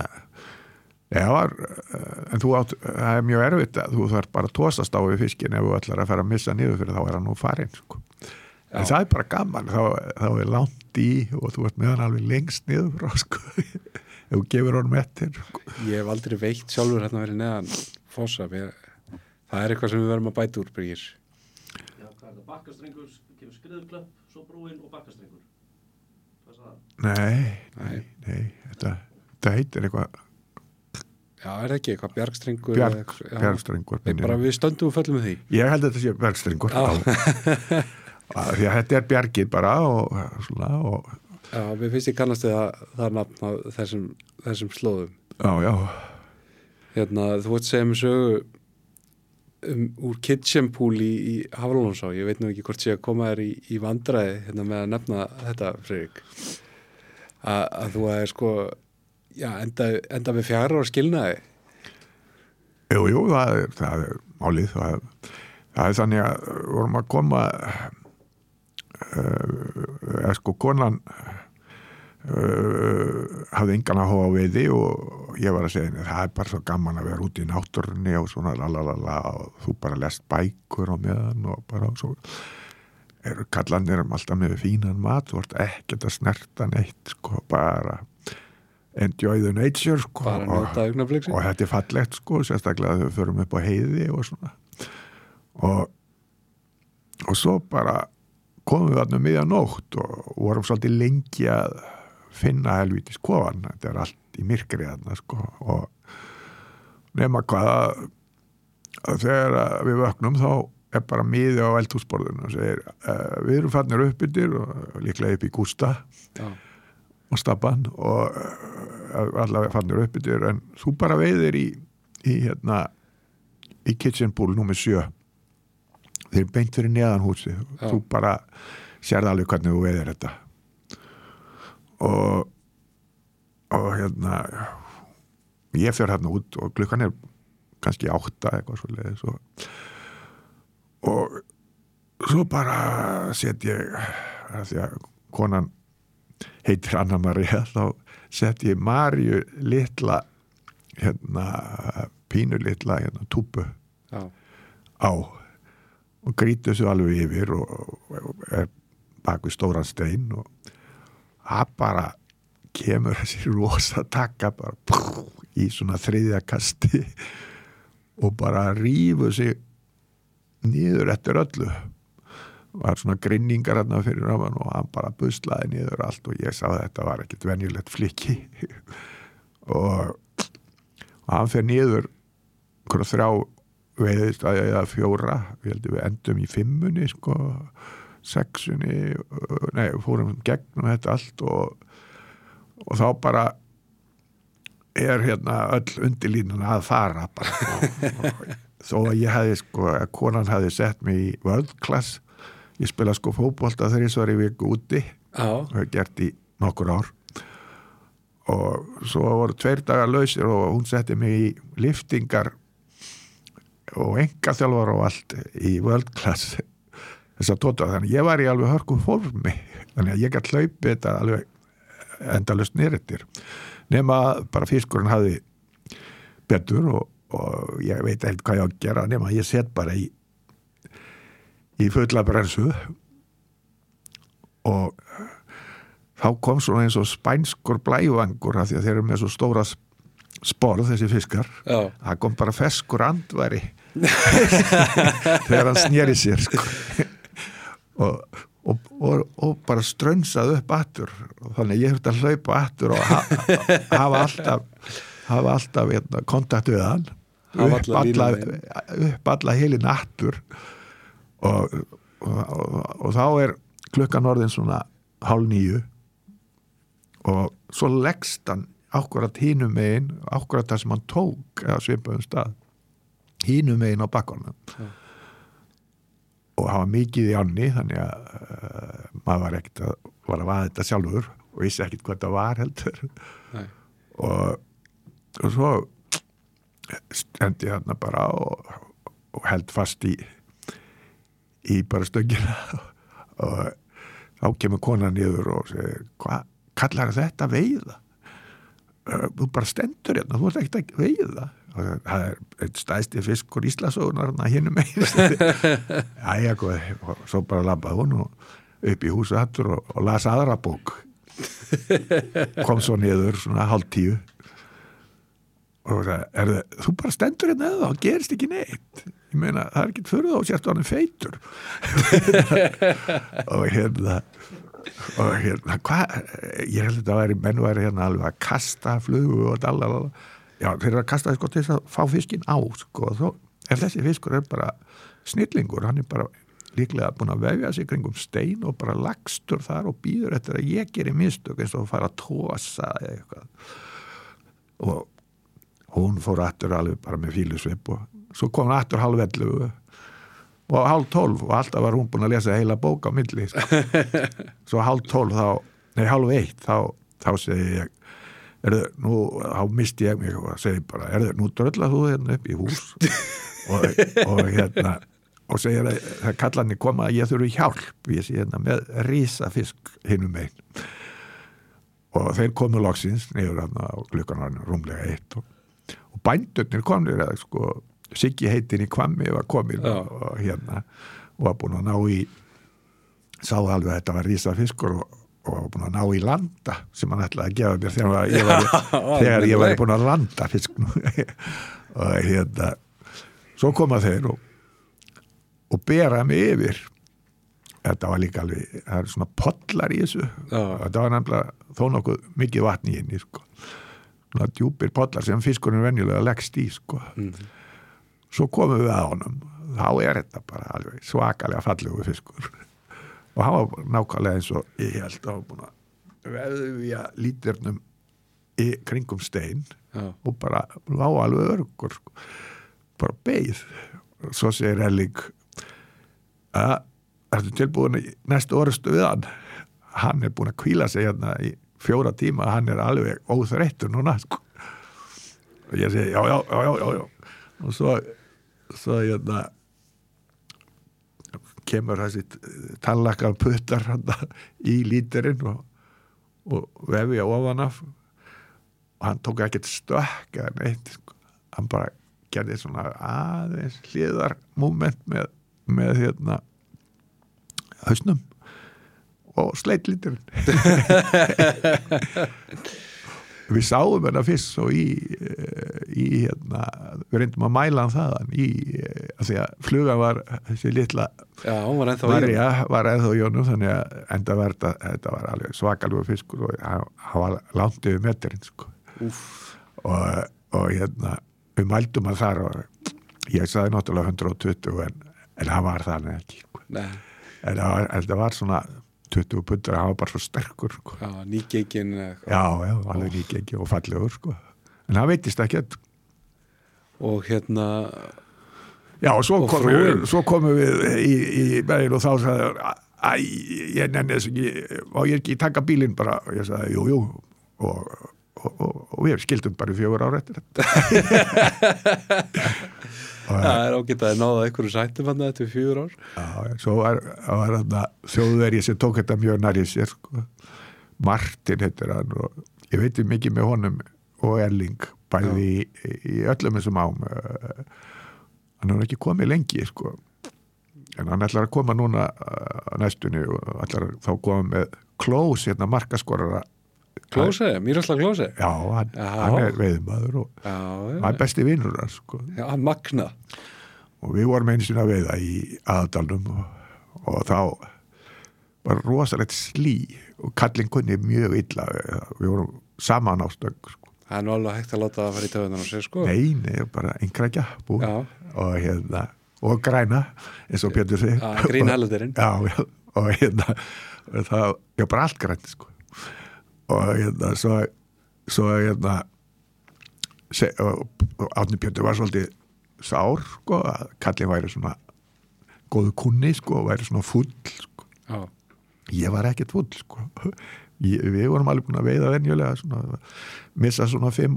en það er mjög erfitt að þú þarf bara að tósast á við fiskin ef þú ætlar að fara að missa niður fyrir þá er hann nú farinn sko. En það er bara gaman, þá er langt í og þú ert með hann alveg lengst niður frá sko. Ef þú gefur honum eftir sko. Ég hef aldrei veitt sjálfur verið neðan fossa það er eitthvað sem við verðum að bæta úr Bryggir. Já, hvað er það? Bakkastrengur, kemur skriðuklöpp, svo brúin og bakkastrengur. Hvað er það? Nei, þetta heitir eitthvað. Já, er það ekki eitthvað bjargstrengur? Bjargstrengur. Við stöndum og föllum með því. Ég held að þetta sé bjargstrengur. Því að þetta er bjargið bara og Já, við finnst ég kannast það nafn á þessum slóðum. Já. Þú ert segja mig sögu úr kitchen pool í Hafralónsá. Ég veit nú ekki hvort sé að koma þér í vandræði með að nefna þetta, Friðrik. Að þú er sko, enda við 4 ára skilnaði. Jú, það er málið. Það er þannig að vorum að koma sko konan hafði engan að hóa veiði og ég var að segja henni það er bara svo gaman að vera út í náttúrunni og svona lalalala og þú bara lest bækur á meðan og bara svo kallanir alltaf með fínan mat þú ert ekkert að snerta neitt sko bara enjoy the nature sko bara njóta augnabliksins og þetta er fallegt sko sérstaklega að þau förum upp á heiði og svona og svo bara komum við þarna miðjanótt og vorum svolítið lengi að finna helvítis kofan, þetta er allt í myrkri þarna sko og nema hvað að þegar við vöknum þá er bara miði á eldhúsborðinu og segir við erum farnir upp yfir og líklega upp í Gústa og Stabban og allavega farnir upp yfir en þú bara veiðir í kitchen pool númer 7 þeir beint fyrir neðan húsið þú bara sérð alveg hvernig þú veiðir þetta og hérna ég fer hérna út og klukkan kannski 8 eitthvað svoleiðis og svo bara set ég að því að konan heitir Anna María, þá set ég Maríu litla hérna pínu litla hérna túpu á og grýtu þessu alveg yfir og bak við stóran stein og það bara kemur þessi rosa taka bara í svona þriðja kasti og bara rífu sig niður eftir öllu. Var svona grinningar hérna fyrir hann og hann bara buslaði niður allt og ég sá að þetta var ekkert venjulegt flikki og hann fer niður einhverja 3 veiðistæði eða 4, við heldum við endum í 5 sko, 6, fórum gegnum þetta allt og þá bara hérna öll undirlínan að fara bara og þó að ég hefði sko, að konan hefði sett mig í world class, ég spila sko fótbolta 3 í viku úti og hef gert í nokkur ár og svo voru 2 dagar lausir og hún setti mig í liftingar og engaþjálfar og allt í world class þess að tóta, þannig ég var í alveg hörku formi, þannig að ég gæti hlaupið þetta alveg endalaust niðrettir nema bara fiskurinn hafði betur og ég veit ekkert hvað ég á að gera nema ég set bara í fulla brensu og þá kom svona eins og spænskur blævangur af því að þeir eru með svo stóra sporð þessi fiskar það kom bara feskur andværi þegar hann sneri sér sko. og bara strönsaði upp aftur og þannig ég þurfti að hlaupa aftur og hafa alltaf kontakt við hann upp alla heilin aftur og þá klukkan orðin svona 8:30 og svo leggst hann akkurat hinum megin, akkurat það sem hann tók eða svipaðum stað hinum megin á bakkanum og það var mikið í ánni þannig að maður var ekkert að vaða þetta sjálfur og vissi ekkert hvað það var heldur og svo stendi ég þarna bara og held fast í bara stöngina og þá kemur konan niður og segir, hvað kallar þetta veiða? Þú bara stendur hérna, þú ert ekkert að veiða og það einn stæðsti fiskur Íslandssögunar hinum megin jæja, og svo bara labbaði hún upp í húsu hattur og las aðra bók kom svo niður svona 9:30 og það þú bara stendur hérna eða þá gerist ekki neitt ég meina, það ekki fyrir þá sérst á hann feitur og hérna hvað ég held að þetta væri menn væri hérna alveg að kasta flugu og dalala já, þeir eru að kasta sko til þess að fá fiskinn á sko, og þá þessi fiskur bara snillingur, hann bara líklega búin að vefja sig kringum stein og bara lagstur þar og býður eftir að ég geri mistök eins og fara að tósa eða eitthvað og hún fór aftur alveg bara með fílusvip og svo kom hún aftur 11:30 og 11:30 og alltaf var hún búin að lesa heila bók á milli sko. Svo 11:30 þá segi ég þá misti ég mig og segi bara nú dröllað þú hérna upp í hús og hérna og segir að það kallarni koma að ég þurfi hjálp ég sé hérna með risafisk hinum megin og þeir komu loksins niður hérna og klukkan var rúmlega 1 og bændurnir komnir eða sko Siggi heitin í Hvammi var komin og hérna og var búin að ná í sá alveg að þetta var risafiskur og var búin að ná í landa sem hann ætlaði að gefa mér þegar ég var búin að landa fisknum og hérna svo koma þeir og bera mig yfir þetta var líka alveg það er svona pollar í þessu þetta var nefnilega þó nokkuð mikið vatn í henni sko svona djúpir pollar sem fiskurinn venjulega leggst í sko svo komum við að honum þá þetta bara alveg svakalega fallegu fiskur og hann var nákvæmlega eins og ég held að hann búin að veðja líternum í kringum stein og bara lá alveg örgur sko. bara beið svo segir Elling að ertu tilbúin í næstu orustu við hann er búin að hvíla sig hérna í 4 tíma, hann alveg óþreyttur núna sko. Og ég segi já og svo kemur þessi tannlæknar puttar í líterinn og vefja ofan af og hann tók ekkert stökk eða neitt sko. Hann bara gerði svona aðeins hliðar moment með hausnum og sleit líturinn. Við sáum hérna fyrst svo í við reyndum að mæla hann þaðan af því að flugan var þessi litla var ennþá í honum þannig að enda var þetta var alveg svakalega fiskur og hann var langt yfir metrinn sko. og við mældum hann þar og ég sagði náttúrulega 120 en hann var þannig ekki sko. en það var svona 20 pundar, hann var bara svo sterkur sko. Já, nýgegin já, alveg nýgegin og fallegur sko. En hann veitist ekki og já, og svo komum við í bæinn og þá sagði ég nenni þess ekki og ég ekki taka bílinn bara og ég sagði, jú og við skildum bara í 4 ára eftir þetta Það ágætt að náða einhverju sættum hann eftir 4 ár. Já, svo var þjóðverji sem tók þetta mjög nærri sér sko. Martin heitir hann og ég veit mikið með honum og Erling bæði í öllum þessum ám. Hann hefur ekki komið lengi sko. En hann ætlar að koma núna næstunni og ætlar þá koma með Klose markaskorara. Klose, Miroslav Klose? Já, hann veiðmaður og hann besti vinur hans sko. Já, hann magna. Og við vorum einu sinni að veiða í Aðaldalnum og þá var rosalegt slí og kallinn kunni mjög illa. Við vorum saman á stöng sko. Það er nú alveg hægt að láta það fara í töðunar á sig sko. Nei, bara einhverja og og græna eins og Pétur segir. Já, grínhelderinn. Já, og það bara allt grænt sko. Og svo Árni Pétur var svolítið sár sko, að kallinn væri svona góðu kunni sko, og væri svona fúll sko. Já. Ég var ekkert fúll sko. Við vorum alveg búin að veiða venjulega svona, missa svona 5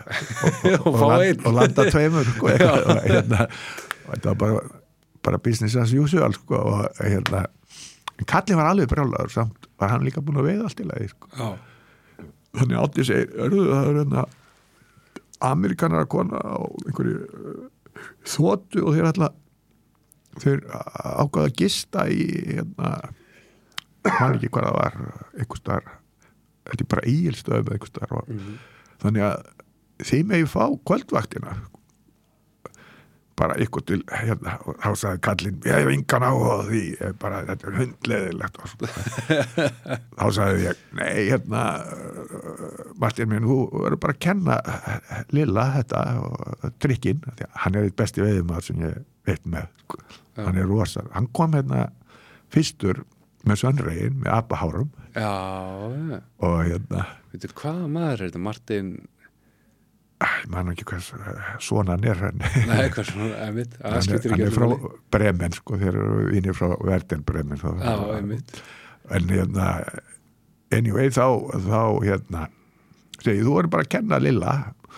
og landa 2 sko, og þetta var bara business as usual sko, og kallinn var alveg brjálaður, samt var hann líka búin að veiða allt í lagi sko. Já. Þannig Árni segir, það Amerikanar að kona á einhverju þotu og þeir ákvaða að gista í man ekki hvað það var einhvers staðar, þetta er bara Egilsstöðum einhvers staðar þannig að þeim megi fá kvöldvaktina bara ykkur til og þá sagði kallinn, ég hef engan áhuga á því bara þetta hundleiðilegt og þá sagði ég nei, Martin minn, þú verður bara að kenna Lilla þetta og trikkinn, hann eitt besti veiðmaður sem ég veit með sko. Hann rosa, hann kom fyrstur með sönregin með apahárum og veitir hvaða maður er þetta, Martin ég man ekki hvers svona hann er Nei, hvers svona, einmitt hann er frá Bremen sko, þeir eru vinir frá Werder Bremen Já, einmitt en anyway þá segi, þú verður bara að kenna Lilla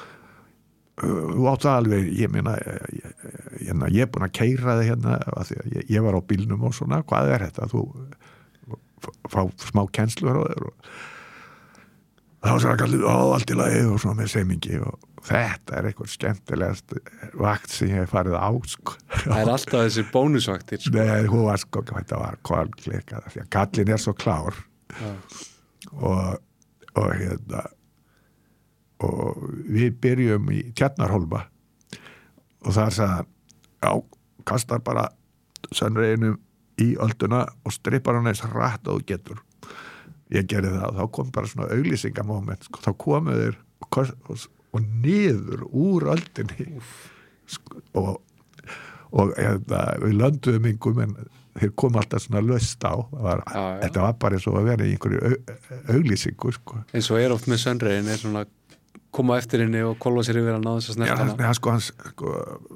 þú átt það alveg ég meina ég er búin að keyra þig af því að ég var á bílnum og svona, hvað er þetta þú fá smá kennslu frá þér og þá sagði kallið allt í lagi og svona með seimingi og þetta er eitthvað skemmtilegast vakt sem ég hef farið á sko. Það er alltaf þessi bónusvaktir sko. Nei, hún var sko, þetta var kvalklikað því að kallinn er svo klár og við byrjum í Tjarnarhólma og þar sagði hann já, kastar bara sönreginum í ölduna og strippar hann eins rætt og getur ég gerði það og þá kom bara svona auglýsingamoment sko, þá komu þeir og niður úr öldinni sko, og við lönduðum yngum en þeir kom alltaf svona löst á þetta var bara eins og að vera í einhverju auglýsingu sko. Eins og er oft með sönregin er svona koma eftir henni og kolva sér yfir að ná þess að snerta hana hans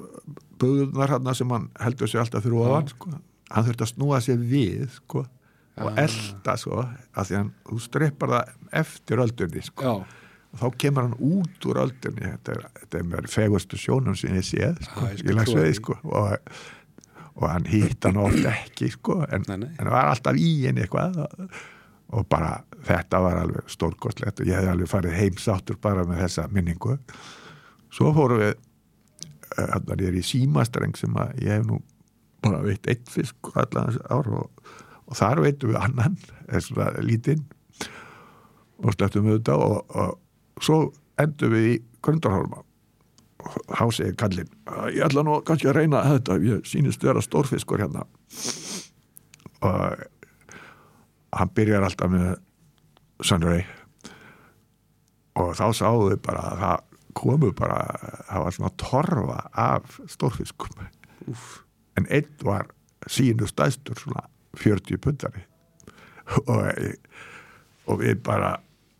böðunar hann sem hann heldur sig alltaf fyrir ofan sko. Hann þurfti að snúa sér við sko. og elda svo af því þú streppar það eftir öldunni sko. Og þá kemur hann út úr öldunni þetta mér fegustu sjónum sem ég séð sko. Ég lagsveið sko og hann hitt hann oft ekki sko en það var alltaf í henni eitthvað og bara þetta var alveg stórkostlegt og ég hefði alveg farið heimsáttur bara með þessa minningu. Svo fórum við þarna ég í símastreng sem að ég hef nú bara veitt einn fisk allan ár og þar veitum við annan svona lítinn og slettum við þetta og svo endum við í Grundarholma og þá segir kallinn ég ætla nú kannski að reyna þetta ég sýnist vera stórfiskur hérna og hann byrjar alltaf með Sunray og þá sáum við bara að það komu bara, það var svona torfa af stórfiskum en einn var sínu stæstur svona 40 pundari og við bara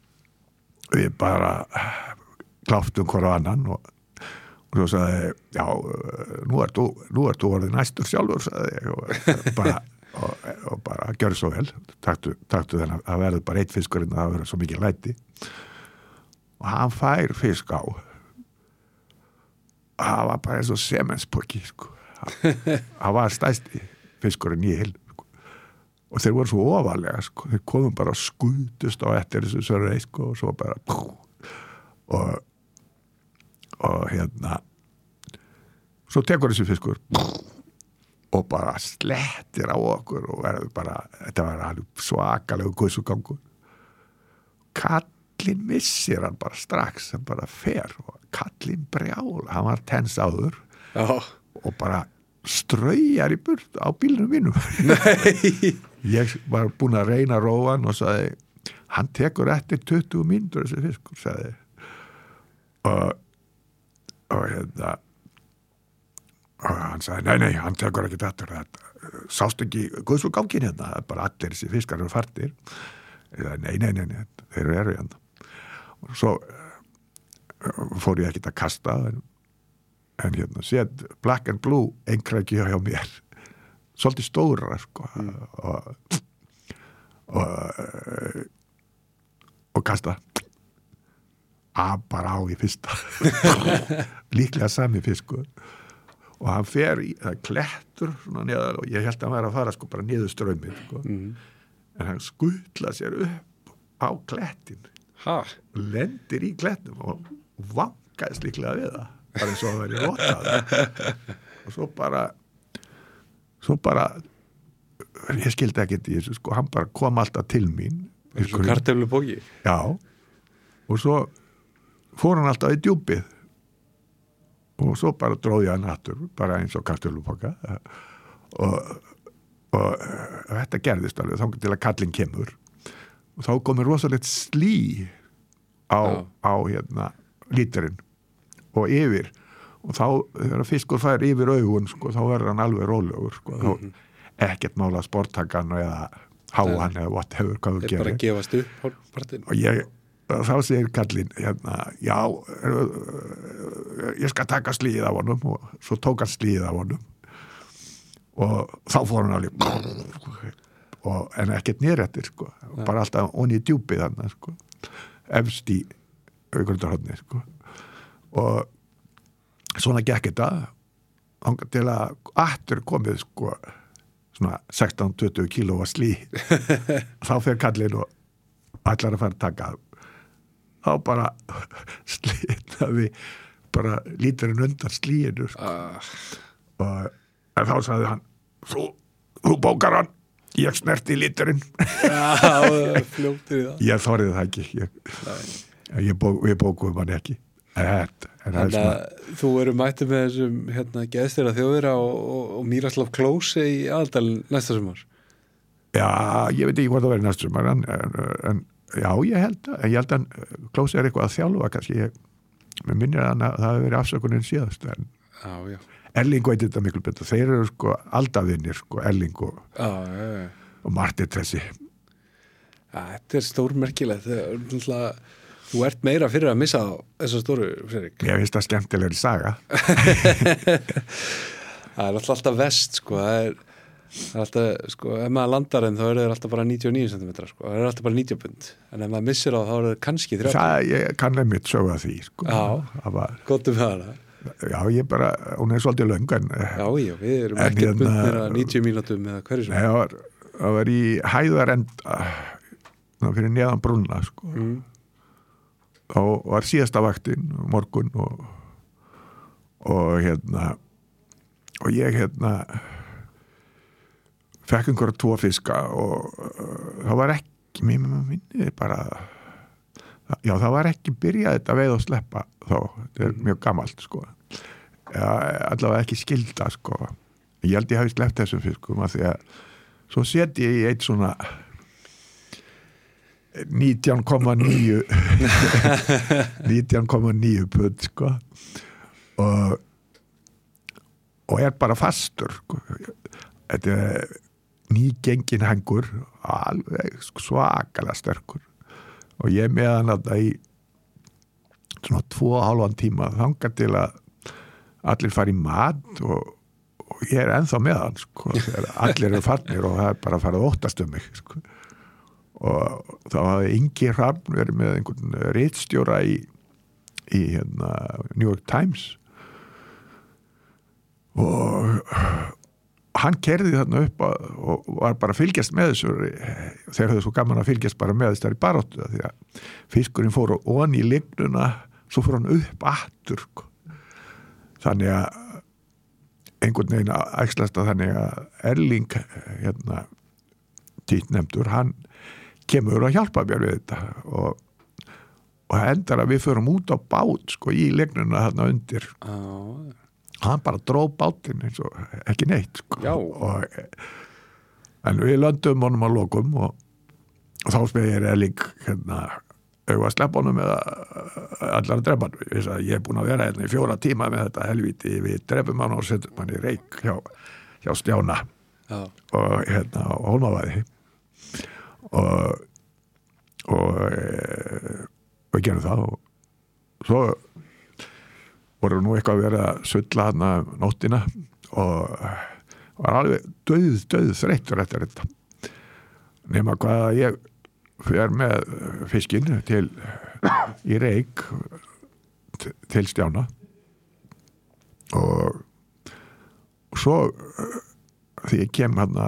kláftum hver á annan og svo sagði já, nú ert þú orðið næstur sjálfur sagði ég og bara gjörðu svo vel taktu þennan, það verður bara einn fiskurinn það verður svo mikið læti og hann fær fisk á það var bara eins og semenspokki sko. Það var stæsti fiskurinn í heil sko. Og þeir voru svo ofalega sko. Þeir komum bara skutust á eftir þessu sörrei sko, og svo bara og hérna svo tekur þessi fiskur og bara slettir á okkur og verður bara, þetta var svakalegu guðsugangur kallinn missir hann bara strax, hann bara fer og kallinn brjál, hann var tens áður og bara straujar í burt á bílnum mínum ég var búin að reyna að róa hann og sagði, hann tekur eftir 20 mínútur þessi fiskur, sagði og hérna og hann sagði, nei, hann tekur ekki þetta sást ekki guðsugangin hérna, bara allir þessi fiskar eru fartir nei, þeir eru hérna og svo fór ég ekkert að kasta en hérna, séð Black and Blue einhverjum hjá mér svolítið stóra sko og kasta bara á í fyrsta líklega sami fiskur og hann fer í það klettur svona neðal og ég held að hann væri að fara sko bara niður straumið sko. En hann skutla sér upp á klettin lendir í klettum og vangaðist líklega við það bara eins og að vera í rotað og svo bara ég skildi ekkert í þessu sko, hann bara kom alltaf til mín eins og kartöflupóki já, og svo fór hann alltaf í djúpið og svo bara dróði hann aftur bara eins og kartöflupóka og þetta gerðist alveg þá til að kallinn kemur og þá komið rosalegt slí á hérna líturinn og yfir og þá þegar fiskur fær yfir augun sko, þá verður hann alveg rólegur sko, þá ekkert mála sporttakan eða háan eða whatever hvað þú gerir. Bara að gefast upp partinn. Og þá segir kallinn hérna, já ég skal taka slíð af honum og svo tók hann slíð af honum og þá fór hann alveg en ekkert nýrættir sko, bara alltaf onni í djúpið hann sko, efst í Grundarhorni sko og svona gekk þetta til að aftur komið sko svona 16-20 kílóa slí þá fer kallinn og ætlar að fara að taka þá bara slitaði bara líturinn undan slíinu sko. En þá sagði hann þú bókar hann ég snerti líturinn fljóttir í það ég þorði það ekki við bókuðum hann ekki Þannig að þú eru mættið með þessum geðstýra Þjóðverja og Miroslav Klose í aðaldalinn næsta sumar Já, ég veit ekki hvað það verið næsta sumar en já, ég held að Klose eitthvað að þjálfa kannski mér minnir að það hefur verið afsökunin síðast en já. Erling veit þetta miklu betur þeir eru sko aldavinnir sko Erling og Martin Tressi Þetta stórmerkilegt þú ert meira fyrir að missa þessa stóru, Friðrik. Ég finnst það skemmtilegri saga. Það alltaf vest, sko. Það er alltaf, sko, ef maður landar en þá eru þeir alltaf bara 99 cm, sko. Það eru alltaf bara 90 pund. En ef maður missir á þá eru þeir kannski 30. Það, ég kann einmitt sögja því, sko. Já, gott það. Já, ég bara, hún svolítið löng, en... Já, við erum ekki bundnir að 90 mínútum eða hverju sem. Nei, það var í hæðarenda, fyrir neðan brúnna, sko. Þá var síðasta vaktin, morgun, og ég fekk einhverja 2 fiska og það var ekki, minni bara, já, það var ekki byrjað þetta veið og sleppa þá, þetta er mjög gamalt, sko. Já, allavega ekki skylda, sko. Ég held ég hafi sleppt þessum fiskum að því að svo seti ég í eitt svona 19,9 pund, sko, og bara fastur, sko. Þetta er nýgengin hengur, alveg svakalega sterkur, og ég með hann þetta í svona 2,5 tíma þangað til að allir fara í mat og ég er ennþá með hann, sko, þegar allir eru farnir og það er bara að fara að óttast mig, sko. Og þá hafði Ingi Hrafn verið með einhvern ritstjóra í New York Times og hann kerði þarna upp og var bara að fylgjast með þessu, þeir höfðu svo gaman að fylgjast bara með þessari baróttu því að fiskurinn fór ofan í lygnuna, svo fór hann upp aftur, sko. Þannig að einhvern veginn æxlast að þannig að Erling títnefndur, hann kemur að hjálpa mér við þetta og endar að við förum út á bát, sko, í lygnuna þarna undir. Hann bara dró bátinn eins og ekki neitt, sko. En við löndum honum að lokum og þá spyrir Erling að sleppa honum eða allar að drepa hann. Ég er búin að vera í 4 tíma með þetta helvíti, við drepum hann og setjum hann í reik hjá Stjána og Hólmavæði og gerum það og svo voru nú eitthvað að vera að sulla hana nóttina og var alveg döð þreyttur eftir þetta. Nema hvað að ég fer með fiskinn í reik til Stjána og svo því ég kem hana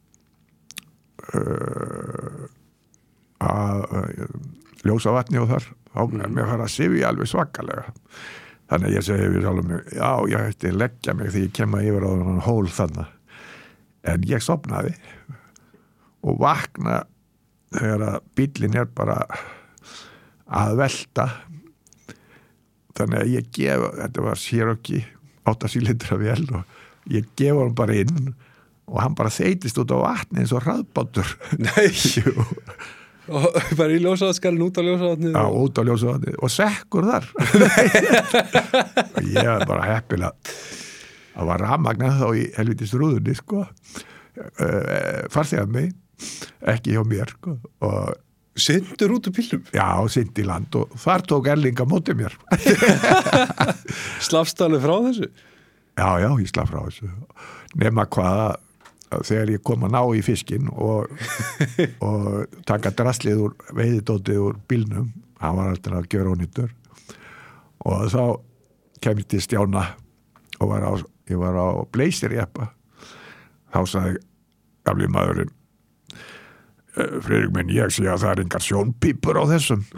að ljósa vatni og þar þá mér fara að sifja alveg svakalega. Þannig að ég segi við sjálfum mig, já, ég ætti að leggja mig því ég kem að yfir á þannig hól þannig. En ég sofnaði og vakna þegar að bíllinn er bara að velta. Þannig að ég gef, þetta var Cherokee 8 sílindra vél og ég gef hann bara inn og hann bara þeytist út á vatni eins og hraðbátur. Nei! Jú. Og bara í ljósavatnskalinn út á ljósavatnið? Já, út á ljósavatnið og sekkur þar. Og ég var bara heppilega. Það var rafmagnað þá í helvitis rúðunni, sko. Farþegar mig, ekki hjá mér, sko. Og syndur út úr bílnum? Já, synd í land og þar tók Erling á móti mér. Slafst alveg frá þessu? Já, ég slapp frá þessu. Nema hvaða þegar ég kom að ná í fiskinn og taka draslið úr veiðidótið úr bílnum, hann var alltaf að gjöra ónýttur og þá kem ég til Stjána og ég var á Blazer-jeppa. Þá sagði gamli maðurinn, Friðrik minn, ég sé að það er engar sjónpípur á þessum.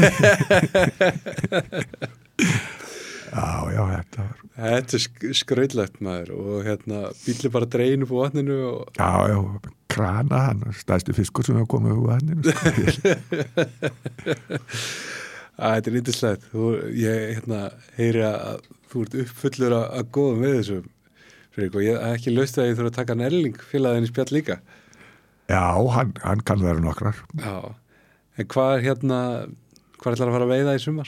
Já, þetta var... Þetta er skrautlegt, maður, og bílinn bara dregin upp á vatninu og... Já, krana, hann stæðstu fiskur sem hefur komið upp á vatninu. Þetta er yndislegt. Ég heyri að þú ert uppfullur að góða með þessu, Friðrik, og ég hef ekki laust að ég þurfa að taka hann Erling félaginn í spjall líka. Já, hann kann vera nokkrar. Já, en hvað ætlar að fara að veiða í sumar?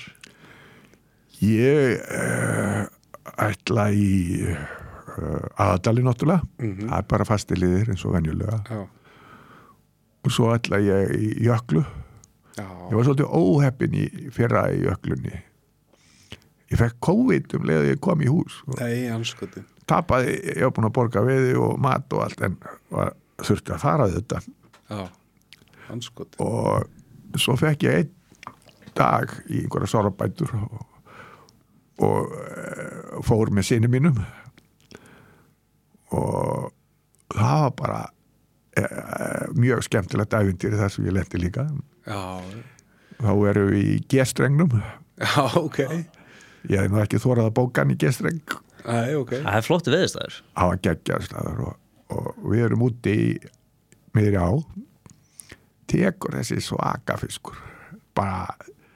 Ég ætla í Aðaldali náttúrulega, það er bara fastiliðir eins og venjulega. Já. Og svo ætla ég í Jöklu. Já. Ég var svolítið óheppin í fyrra í Jöklunni. Ég fekk COVID leið að ég kom í hús. Nei, anskotin. tapaði, ég var búin að borga veiði og mat og allt en þurfti að fara þetta og svo fekk ég einn dag í einhverja sorabætur og fór með syni mínum og það var bara mjög skemmtilegt ævintýri þar sem ég lenti líka þá erum við í G-strengnum ég hef nú ekki þorað að bóka hann í G-streng Það er flottu veðurstaður það var geggjaðstaður og við erum úti í miðri á tekur þessi svaka fiskur bara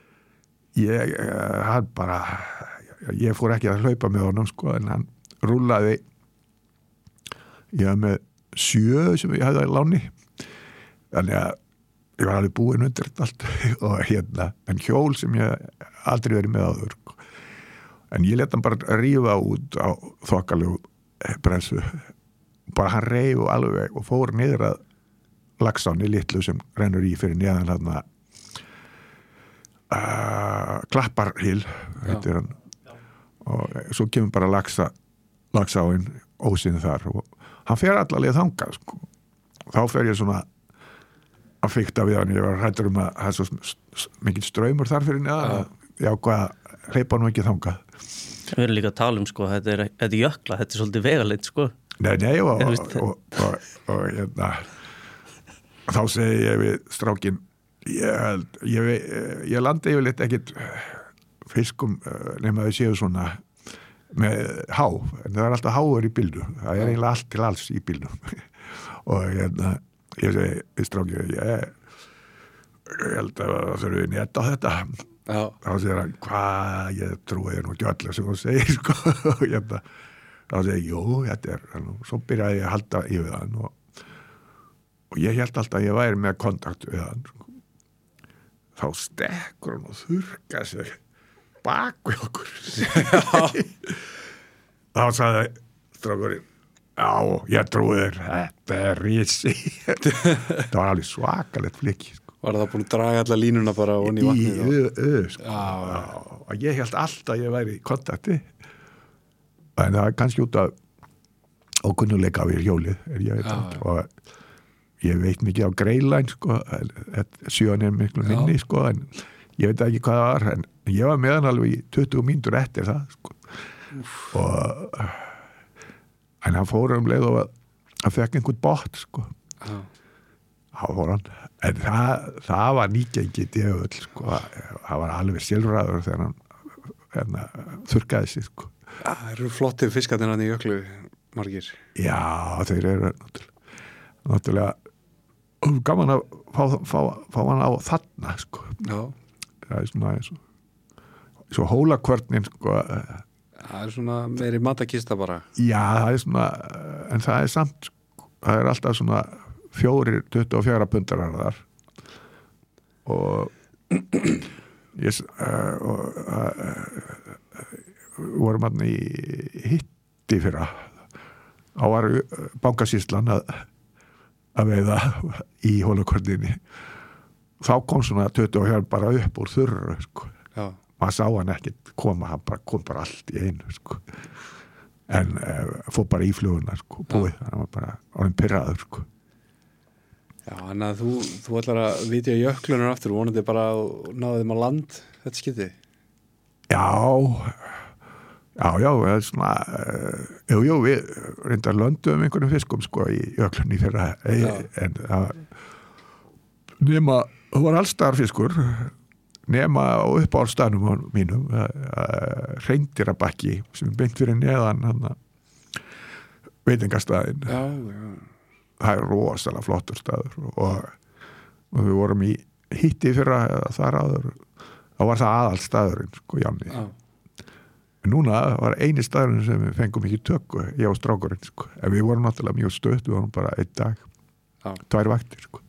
ég fór ekki að hlaupa með honum sko, en hann rúllaði ég var með 7 sem ég hafði að láni þannig að ég var alveg búinn undir allt og en hjól sem ég aldrei verið með áður en ég let hann bara rífa út á þokkalegu brensu bara hann reif alveg og fór niður að Laxáni litlu sem rennur í fyrir neðan hann Klapparhýl heitir hann og svo kemur bara Laxáin ósinn þar og hann fer allavega þangað sko. Þá fer ég svona að fikta við hann, ég var hræddur að það er svo mikið straumur þar fyrir neðan já, hvað hleypa nú ekki þangað Við erum líka að tala sko, þetta er jökla, þetta er svolítið vegaleit sko Nei og þá segi ég við strákin ég landi yfirleitt ekkit fiskum nema þau séu svona með há, en það er alltaf háur í bílnum það er eiginlega allt til alls í bílnum og ég segi við strákin ég held að það þurfi net á þetta þá segir hann, hvað ég trúi nú ekki allir sem þú segir sko. og þá segir ég, jú, þetta er svo byrjaði ég að halda yfir hann og ég held alltaf að ég væri með kontakt við hann þá stekkur hann og þurrkar sig bak við okkur þá sagði strákurinn já, ég trúi þér, þetta er risi það var alveg svakalegt flikki sko. Var það búin að draga alla línuna bara onni í vatnið? Sko. Og ég held alltaf að ég væri í kontakti en það er kannski út af ókunnuleika við hjólið og ég veit mikið á Greyline sko, sjöan er miklu minni sko, en ég veit ekki hvað það var en ég var meðan alveg í 20 mínútur eftir það sko. og en hann fór leið og hann fekk einhvern bótt sko. þá fór hann en það var nýgengi djöfull sko. það var alveg silfraður þegar hann þurrkaði sig sko. Það eru flottir fiskarnir hann í jöklu margir já, þeir eru náttúrulega gaman að fá hann á þarna sko. það er svona svo hólakvörnin sko. það er svona meiri matakista bara já, það er svona en það er samt það er alltaf svona 24 pundarar þar og ég vorum hann í hitti fyrra á var bankasýslan að veiða í hólakvörninni þá kom svona 24 bara upp úr þurru sko. maður sá hann ekkert koma, hann kom bara allt í einu sko. en fór bara í fluguna sko, búið, hann var bara orðin pirraður sko. Já, þannig að þú ætlar að vitja jöklunar aftur, vonandi bara að náðu þeim á land þetta skipti Já, það er svona jú, við reyndar lönduðum einhvernum fiskum sko í jöklunni fyrra en nema, það var allstaðar fiskur nema á uppáhaldstaðnum mínum hreindýrabakki sem beint fyrir neðan veitingastæðin það er rosalega flottur staður og við vorum í hitti fyrra þar áður þá var það aðalstaðurinn sko Janni en núna var eini staðurinn sem við fengum ekki tökku ég og strákurinn sko en við vorum náttúrulega mjög stöðt við vorum bara 1 dag 2 vaktir sko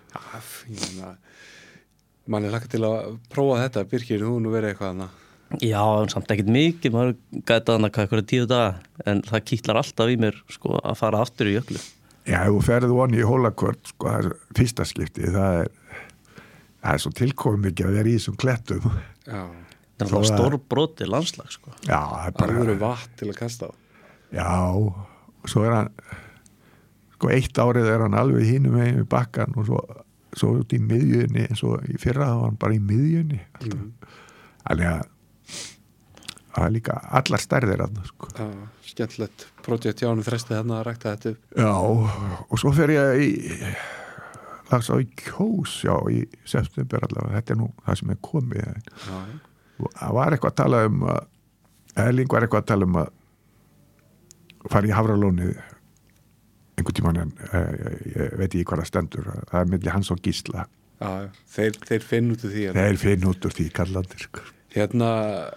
mann er hlakka til að prófa þetta Birkir, þú nú verið eitthvað annað Já, samt ekkert mikið maður gæti annað eitthvað 10 daga en það kýtlar alltaf í mér sko að fara aftur í jöklu Já, ef þú ferðu onni í hólakvörn sko, það er fyrsta skipti það er svo tilkomið mikið að vera í þessum klettum Já Það er stór broti landslag sko Já, það er bara alvöru vatn til að kasta á Já, og svo hann sko 1 árið hann alveg hinum megin við bakkan og svo út í miðjunni eins og í fyrra var hann bara í miðjunni þannig að það er líka allar stærðir hann sko. Skemmtilegt projekt hjá hann frestið hann að rækta þetta upp. Já, og svo fer ég í Laxá í Kjós í september allavega, þetta er nú það sem er komið og það var eitthvað að tala Erling var eitthvað að tala að fara í Hafralónið einhvern tímann en ég veit ekki hvað það stendur, það er milli hans og Gísla. Já, þeir finn út úr því. Þeir finn út úr því, kallandir. Hérna,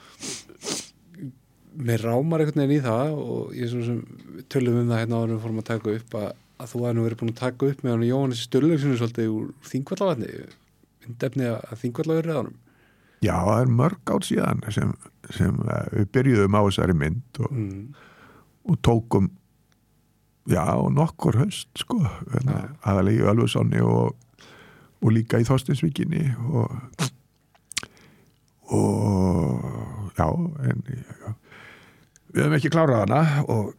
mér rámar einhvern veginn í það og ég svo sem tölum það hérna áður við fórum að taka upp að þú hefði nú verið búin að taka upp með hann Jóhannes Sturlaugsson svolítið úr Þingvallavatni, myndefni að Þingvallavatni. Já, það er mörg ár síðan sem við byrjuðum á þessari mynd og tókum nokkur höst sko, aðalegi í Ölfusánni og líka í Þorsteinsvíkinni og við höfum ekki klárað hana og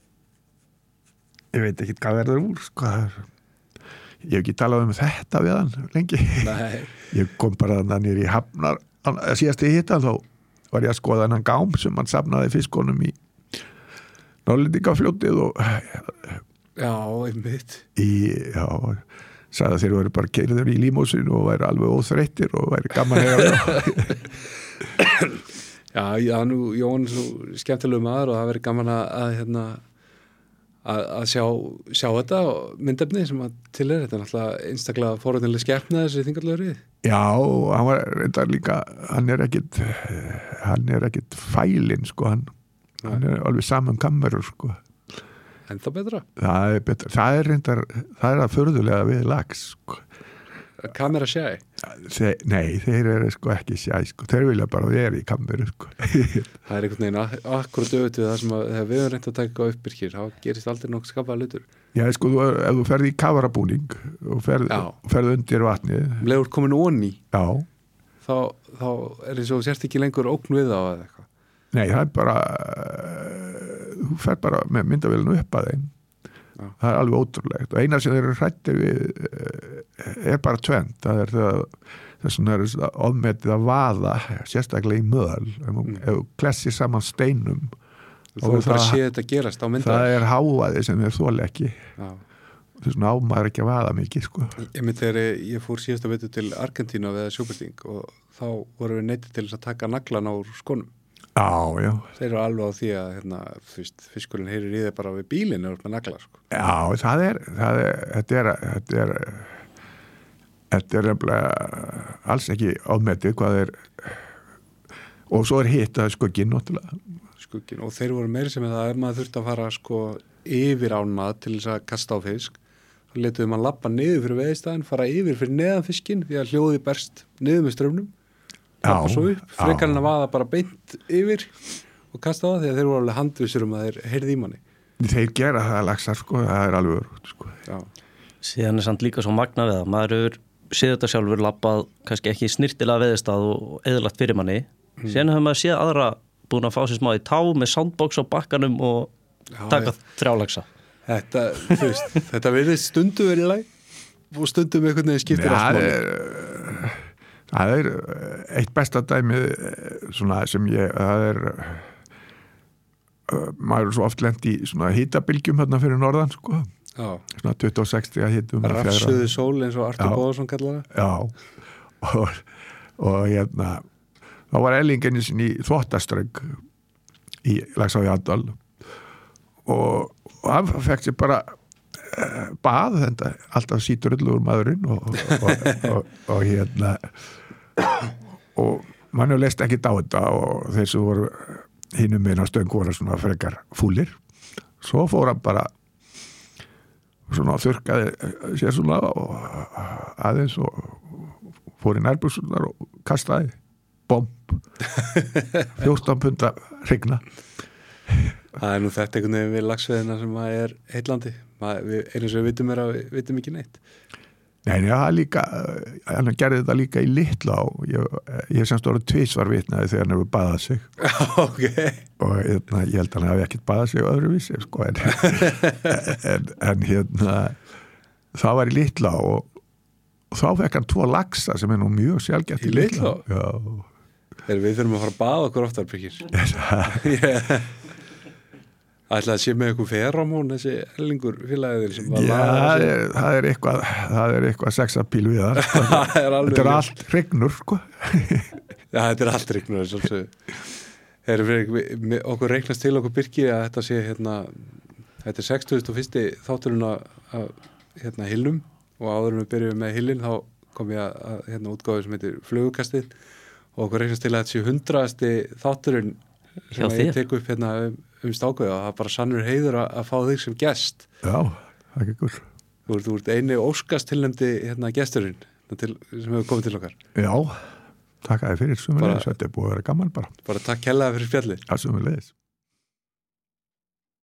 ég veit ekki hvað verður úr sko. Ég hef ekki talað þetta við hann lengi. Nei. Ég kom bara þannig í Hafnar síðast í hittan þá var ég að skoða hennan gám sem hann safnaði fiskunum í Norðlendingafljótið og einmitt sagði að þeir voru bara keyrður í límósinu og væri alveg óþreyttir og væri gaman Já, nú Jón er svo skemmtilegu maður og það verið gaman að sjá þetta myndefni sem að til þetta er náttúrulega einstaklega forvitnileg skepna þessi Þingvallavatni. Já, hann var reyndar líka hann er ekkit fælinn sko, hann er alveg saman kamerur sko. En það betra? Það er betra, það er reyndar það furðulega við lax sko. Kamera sjæ? Nei, þeir eru sko ekki sjæ sko. Þeir vilja bara vera í kameru sko. Það er einhvern veginn akkurat auðvitað það sem þegar við erum reynt að taka uppbyrkir þá gerist aldrei nokkuð skapaða hlutur. Já, sko, ef þú ferði í kafarabúning og ferði undir vatnið legur komin onni þá er eins og sért ekki lengur ógn við á eða eitthvað. Nei, það er bara þú fer bara með myndavélinu upp að þeim. Það er alveg ótrúlegt og eina sem þeir eru hrættir við er bara tvennt, það er þess að það er ofmetið að vaða sérstaklega í möl ef þú klessir saman steinum og þú þarf að sé þetta gerast á myndavél. Það er háaði sem þeir þoli ekki þess vegna ámaður ekki að vaða mikið sko. Þegar ég fór síðasta vetur til Argentínu við Sjóbyrting og þá vorum við neittir til þess að taka naglan á skónum. Já. Þeir eru alveg á því að fiskurinn heyrir í þeir bara við bílinn með naglar sko. Já, þetta er alls ekki ámetið hvað er og svo er hitt að skugginn náttúrulega. Skugginn og þeir voru meiri sem það ef maður þurfti að fara sko yfir ána til þess að kasta á fisk þá letuðum maður lappa niður fyrir veiðstæðin fara yfir fyrir neðan fiskinn því að hljóði berst niður með strömmnum og svo upp, frekar en að vaða bara beint yfir og kasta á það því að þeir voru alveg handvissur að þeir heyrði í manni. Þeir gera það laxar sko, það er alveg örugt sko. Síðan er samt líka svo magna við það, maður hefur séð þetta sjálfur lappað kannski ekki snirtilega veðistað og eðlagt fyrir manni, síðan hefur maður séð aðra búin að fá sér smá í tá með soundbox á bakkanum og taka 3 laxa. Þetta virðist stundu verið í lagi og stundum einhvern veginn skiptir allt máli. Það er eitt besta dæmi svona sem það er maður er svo oft lent í svona hitabilgjum hérna fyrir norðan sko. Svona 26 hitum. Rafsuðu sól eins og Artur Bóðarsson kallar það. Já. Og þá var Erlingin í Þvottaströng í Laxá í Adal og hann fekk sér bara bað þetta alltaf síturullugur maðurinn og mann hefur leist ekki á þetta og þeir sem voru hinum meina stöng voru svona frekar fúlir svo fór hann bara svona þurrkaði sér svona aðeins og fór í nærbuxurnar og kastaði bomb 14 punda hrygna. Það er nú þetta einhvern veginn við laxveiðina sem er heillandi. Einu sem við vitum að við vitum ekki neitt. Nei, það líka, hann gerði þetta líka í Litla og ég semst orðið tvisvar vitnaði þegar hann hefur baðað sig. Ok. Og ég held að hann hefði ekkert baðað sig öðruvísi, sko, en það var í Litla og þá fekk hann 2 laxa sem nú mjög sjálfgætt Í Litla? Já. Við þurfum að fara að baða okkur oftar, Birgir. Ætla að sé með eitthvað feramón þessi Erlingur félagið sem var það er eitthvað sexapíl við það. Þetta er allt hrygnur, sko. Já, þetta er allt hrygnur. Okkur reiknast til okkur Birgi að þetta sé þetta er 61. þátturinn af Hillum og áður en við byrjum með Hillin þá kom ég að útgáfu sem heitir Flugukastið og okkur reiknast til að þetta sé 100. þátturinn sem ég tek upp stákuð og það er bara sannur heiður að fá þig sem gest. Já, það er ekki gull. Þú ert eini óskast tilnefndi gesturinn sem hefur komið til okkar. Já, takk að þið fyrir sömulegis, þetta er búið að vera gaman bara. Bara takk kærlega fyrir spjallið. Já, sömulegis.